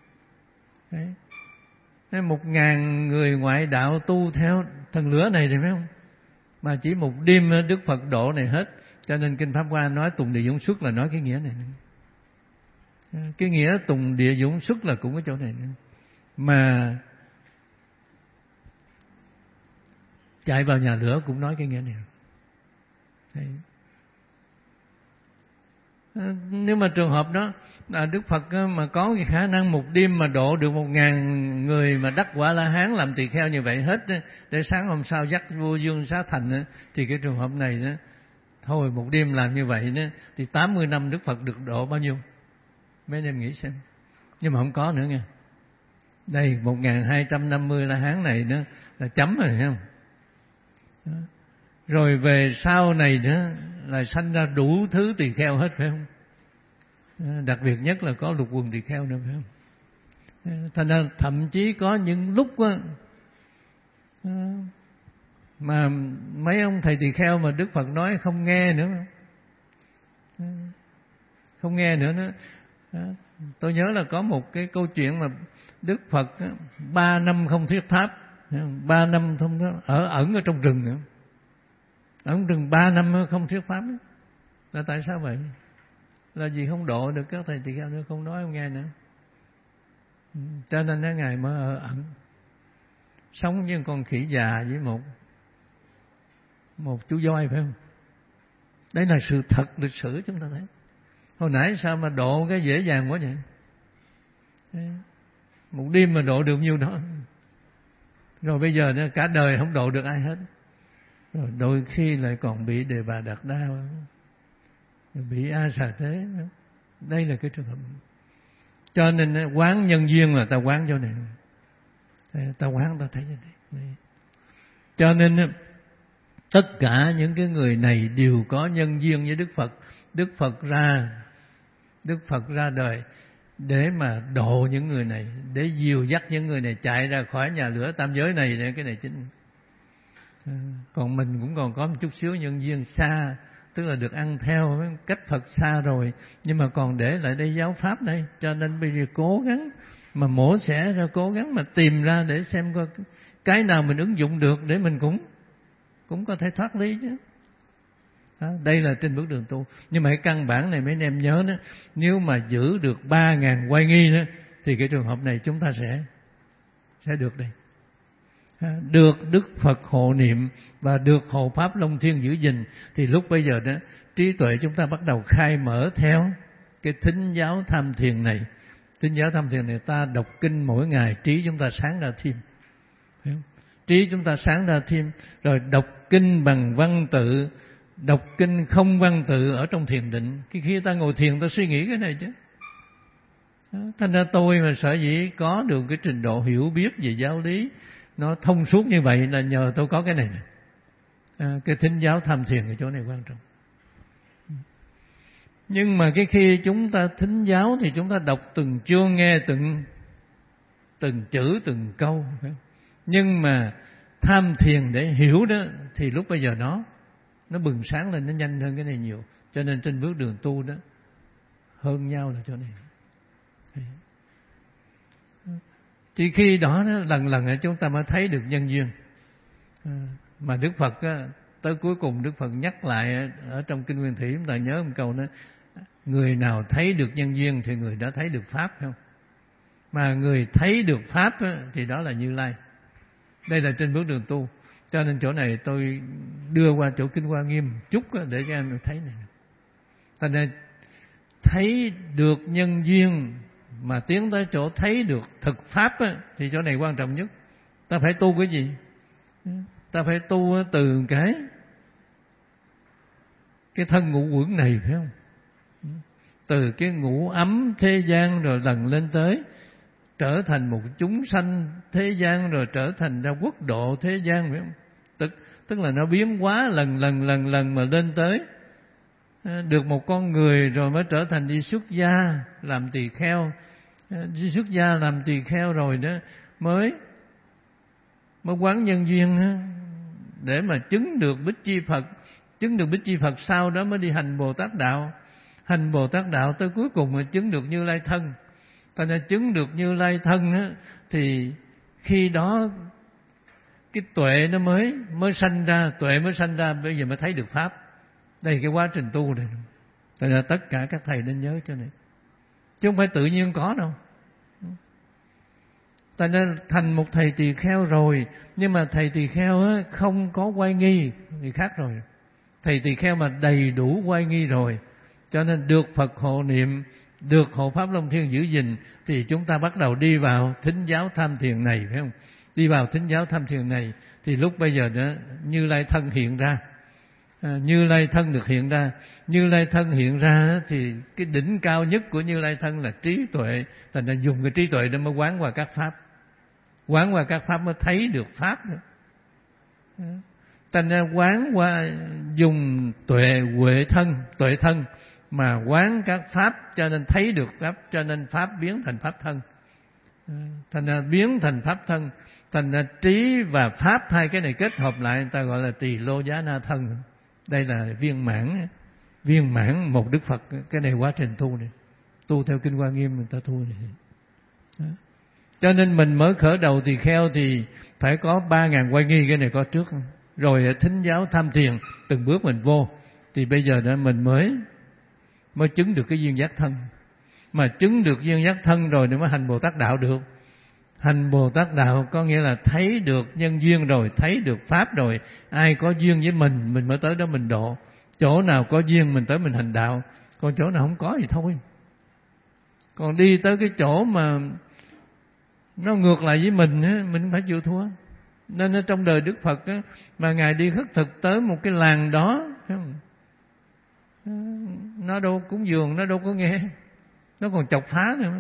Đấy. 1000 người ngoại đạo tu theo thần lửa này thì phải không? Mà chỉ một đêm Đức Phật độ này hết. Cho nên Kinh Pháp Hoa nói Tùng Địa Dũng Xuất là nói cái nghĩa này. Cái nghĩa Tùng Địa Dũng Xuất là cũng ở chỗ này nữa. Mà chạy vào nhà lửa cũng nói cái nghĩa này. Đấy. Nếu mà trường hợp đó Đức Phật mà có cái khả năng một đêm mà độ được 1000 người mà đắc quả La Hán làm tỳ kheo như vậy hết, để sáng hôm sau dắt vô Dương Xá Thành, thì cái trường hợp này đó, thôi một đêm làm như vậy đó, thì 80 năm Đức Phật được độ bao nhiêu? Mấy anh em nghĩ xem. Nhưng mà không có nữa nha. Đây 1250 La Hán này đó là chấm rồi, thấy không? Đó. Rồi về sau này nữa là sanh ra đủ thứ tỳ kheo hết, phải không? Đặc biệt nhất là có lục quần tỳ kheo nữa, phải không? Thành ra thậm chí có những lúc mà mấy ông thầy tỳ kheo mà Đức Phật nói không nghe nữa, không nghe nữa. Tôi nhớ là có một cái câu chuyện mà Đức Phật 3 năm không thuyết pháp, 3 năm không ẩn ở trong rừng nữa. Ở trong rừng 3 năm không thuyết pháp. Là tại sao vậy? Là vì không độ được các thầy tỳ kheo nữa, không nói không nghe nữa. Cho nên Ngài mới ở ẩn, sống như con khỉ già với một chú voi, phải không? Đấy là sự thật lịch sử chúng ta thấy. Hồi nãy sao mà độ cái dễ dàng quá vậy? Một đêm mà độ được nhiêu đó. Rồi bây giờ cả đời không độ được ai hết. Rồi đôi khi lại còn bị Đề Bà Đạt Đa, bị A Xà Thế. Đây là cái trường hợp. Cho nên quán nhân duyên là ta quán chỗ này. Ta quán ta thấy như này. Cho nên tất cả những cái người này đều có nhân duyên với Đức Phật. Đức Phật ra đời để mà độ những người này, để dìu dắt những người này chạy ra khỏi nhà lửa tam giới này. Cái này chính. Còn mình cũng còn có một chút xíu nhân duyên xa, tức là được ăn theo cách Phật xa rồi, nhưng mà còn để lại đây giáo pháp đây. Cho nên bây giờ cố gắng mà mổ xẻ ra, cố gắng mà tìm ra để xem coi cái nào mình ứng dụng được để mình cũng có thể thoát ly chứ. Đó, đây là trên bước đường tu. Nhưng mà cái căn bản này mấy anh em nhớ đó, nếu mà giữ được 3000 oai nghi đó, thì cái trường hợp này chúng ta sẽ được đây. Được Đức Phật hộ niệm và được hộ Pháp Long Thiên giữ gìn, thì lúc bây giờ đó trí tuệ chúng ta bắt đầu khai mở theo cái thính giáo tham thiền này. Thính giáo tham thiền này ta đọc kinh mỗi ngày, trí chúng ta sáng ra thêm. Trí chúng ta sáng ra thêm. Rồi đọc kinh bằng văn tự, đọc kinh không văn tự ở trong thiền định. Khi ta ngồi thiền ta suy nghĩ cái này chứ. Thành ra tôi mà sở dĩ có được cái trình độ hiểu biết về giáo lý nó thông suốt như vậy là nhờ tôi có cái này. Cái thính giáo tham thiền ở chỗ này quan trọng. Nhưng mà cái khi chúng ta thính giáo thì chúng ta đọc từng chương, nghe từng chữ, từng câu. Nhưng mà tham thiền để hiểu đó thì lúc bây giờ nó bừng sáng lên, nó nhanh hơn cái này nhiều. Cho nên trên bước đường tu đó hơn nhau là chỗ này. Thì khi đó lần lần chúng ta mới thấy được nhân duyên. Mà Đức Phật tới cuối cùng Đức Phật nhắc lại ở trong Kinh Nguyên Thủy, chúng ta nhớ một câu đó: người nào thấy được nhân duyên thì người đã thấy được pháp, không? Mà người thấy được pháp thì đó là Như Lai. Đây là trên bước đường tu. Cho nên chỗ này tôi đưa qua chỗ Kinh Hoa Nghiêm chút để cho em thấy này. Thành ra thấy được nhân duyên mà tiến tới chỗ thấy được thực pháp thì chỗ này quan trọng nhất. Ta phải tu cái gì? Ta phải tu từ cái thân ngũ uẩn này, phải không? Từ cái ngũ ấm thế gian rồi lần lên tới trở thành một chúng sanh thế gian, rồi trở thành ra quốc độ thế gian, phải không? Tức là nó biến hóa lần mà lên tới được một con người, rồi mới trở thành đi xuất gia làm tỳ kheo. Đi xuất gia làm tỳ kheo rồi đó mới quán nhân duyên để mà chứng được Bích Chi Phật. Chứng được Bích Chi Phật sau đó mới đi hành Bồ Tát Đạo. Hành Bồ Tát Đạo tới cuối cùng mà chứng được Như Lai thân. Thành ra chứng được Như Lai thân thì khi đó cái tuệ nó mới sanh ra. Tuệ mới sanh ra, bây giờ mới thấy được pháp. Đây cái quá trình tu này. Thành ra tất cả các thầy nên nhớ cho này, chứ không phải tự nhiên có đâu. Thành ra thành một thầy tỳ kheo rồi, nhưng mà thầy tỳ kheo không có oai nghi thì khác rồi. Thầy tỳ kheo mà đầy đủ oai nghi rồi, cho nên được Phật hộ niệm, được hộ Pháp Long Thiên giữ gìn, thì chúng ta bắt đầu đi vào thính giáo tham thiền này, phải không? Đi vào thính giáo tham thiền này thì lúc bây giờ đó Như Lai thân hiện ra. Như Lai thân được hiện ra. Như Lai thân hiện ra thì cái đỉnh cao nhất của Như Lai thân là trí tuệ. Thành ra dùng cái trí tuệ đó mới quán qua các pháp. Quán qua các pháp mới thấy được pháp nữa. Thành ra quán qua dùng tuệ thân mà quán các pháp, cho nên thấy được pháp, cho nên pháp biến thành pháp thân. Thành ra biến thành pháp thân. Thành ra trí và pháp hai cái này kết hợp lại, người ta gọi là tỳ lô giá na thân. Đây là viên mãn một Đức Phật. Cái này quá trình tu này, tu theo Kinh Hoa Nghiêm người ta tu này. Đó. Cho nên mình mới khởi đầu tỳ kheo thì phải có 3.000 oai nghi, cái này có trước. Rồi thính giáo tham thiền, từng bước mình vô thì bây giờ đó mình mới chứng được cái duyên giác thân. Mà chứng được duyên giác thân rồi thì mới hành Bồ Tát Đạo được. Hành Bồ Tát Đạo có nghĩa là thấy được nhân duyên rồi, thấy được pháp rồi. Ai có duyên với mình mới tới đó mình độ. Chỗ nào có duyên mình tới mình hành đạo. Còn chỗ nào không có thì thôi. Còn đi tới cái chỗ mà nó ngược lại với mình phải chịu thua. Nên ở trong đời Đức Phật mà Ngài đi khất thực tới một cái làng đó, nó đâu cúng dường, nó đâu có nghe, nó còn chọc phá nữa.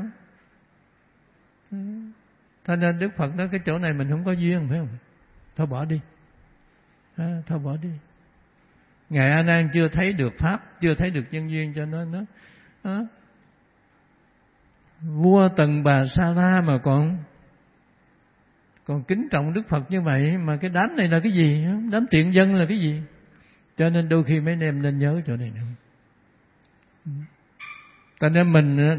Thế nên Đức Phật nói cái chỗ này mình không có duyên, phải không? Thôi bỏ đi. Thôi bỏ đi. Ngài A Nan chưa thấy được pháp, chưa thấy được nhân duyên, cho nó vua Tần Bà Sa La mà còn kính trọng Đức Phật như vậy, mà cái đám này là cái gì? Đám tiện dân là cái gì? Cho nên đôi khi mấy anh em nên nhớ chỗ này nữa. Cho nên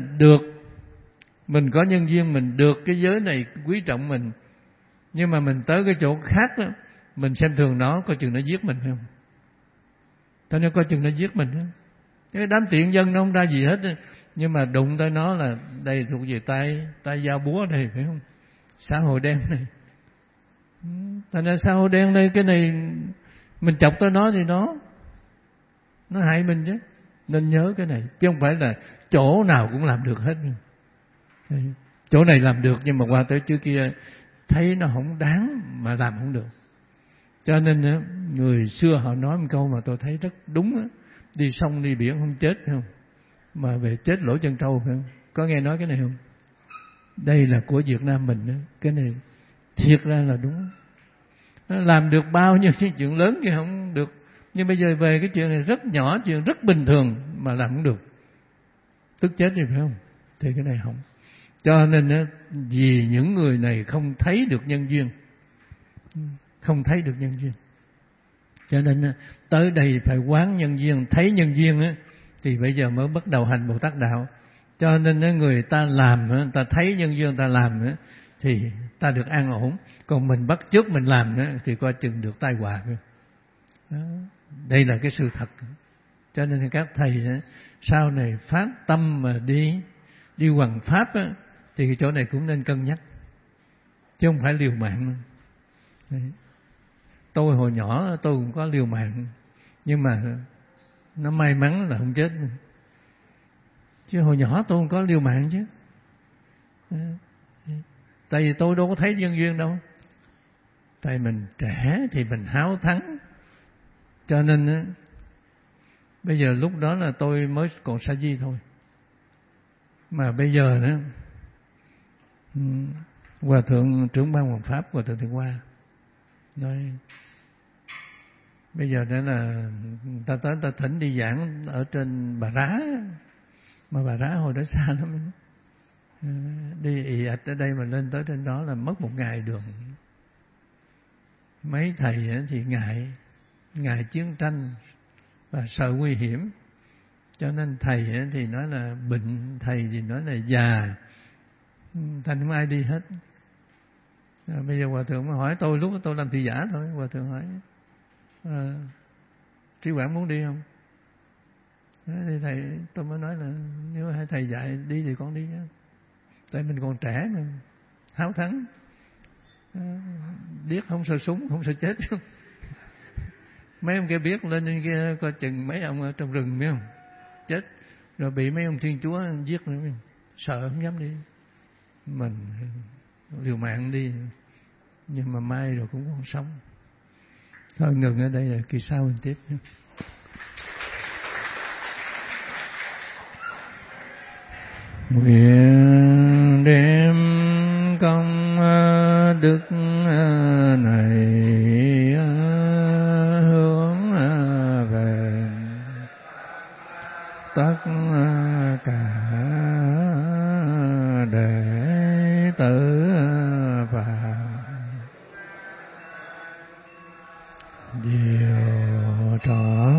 mình có nhân duyên, mình được cái giới này quý trọng mình, nhưng mà mình tới cái chỗ khác đó, mình xem thường nó, coi chừng nó giết mình, phải không? Cho nên coi chừng nó giết mình. Cái đám tiện dân nó không ra gì hết, nhưng mà đụng tới nó là đây thuộc về tay dao búa này, phải không? Xã hội đen này. Thành ra xã hội đen đây, cái này mình chọc tới nó thì nó hại mình chứ. Nên nhớ cái này, chứ không phải là chỗ nào cũng làm được hết. Chỗ này làm được, nhưng mà qua tới trước kia thấy nó không đáng mà làm không được. Cho nên người xưa họ nói một câu mà tôi thấy rất đúng: đi sông đi biển không chết, phải không? Mà về chết lỗ chân trâu, phải không? Có nghe nói cái này không? Đây là của Việt Nam mình đó. Cái này thiệt ra là đúng. Nó làm được bao nhiêu chuyện lớn kia không được, nhưng bây giờ về cái chuyện này rất nhỏ, chuyện rất bình thường mà làm không được, tức chết đi, phải không? Thì cái này không. Cho nên vì những người này không thấy được nhân duyên, không thấy được nhân duyên, cho nên tới đây phải quán nhân duyên. Thấy nhân duyên thì bây giờ mới bắt đầu hành Bồ Tát Đạo. Cho nên người ta làm, ta thấy nhân duyên ta làm thì ta được an ổn. Còn mình bắt chước mình làm thì coi chừng được tai họa. Đó. Đây là cái sự thật. Cho nên các thầy sau này phát tâm mà đi hoằng pháp á, thì cái chỗ này cũng nên cân nhắc, chứ không phải liều mạng. Đấy. Tôi hồi nhỏ tôi cũng có liều mạng, nhưng mà nó may mắn là không chết. Chứ hồi nhỏ tôi không có liều mạng chứ. Tại vì tôi đâu có thấy nhân duyên đâu. Tại mình trẻ thì mình háo thắng, cho nên bây giờ lúc đó là tôi mới còn sa di thôi. Mà bây giờ đó, Hòa thượng trưởng ban Hoằng Pháp, Hòa thượng Thiện Hoa nói bây giờ đó là ta tới ta thỉnh đi giảng ở trên Bà Rá, mà Bà Rá hồi đó xa lắm, đi ì ạch ở đây mà lên tới trên đó là mất 1 ngày đường. Mấy thầy thì ngại chiến tranh và sợ nguy hiểm, cho nên thầy thì nói là bệnh, thầy thì nói là già, thành không ai đi hết. Bây giờ Hòa thượng mới hỏi tôi, lúc đó tôi làm thị giả thôi, Hòa thượng hỏi Trí Quảng muốn đi không? Thì thầy, tôi mới nói là nếu hai thầy dạy đi thì con đi nhé, tại mình còn trẻ mà, háo thắng, biết không sợ súng, không sợ chết. Mấy ông kia biết lên trên kia coi chừng mấy ông ở trong rừng biết không, chết rồi bị mấy ông Thiên Chúa giết nữa, sợ không dám đi. Mình liều mạng đi, nhưng mà mai rồi cũng còn sống. Thôi ngừng ở đây là kỳ sau mình tiếp. Nguyện đem công đức này hướng về tất cả đệ tử và điều trọn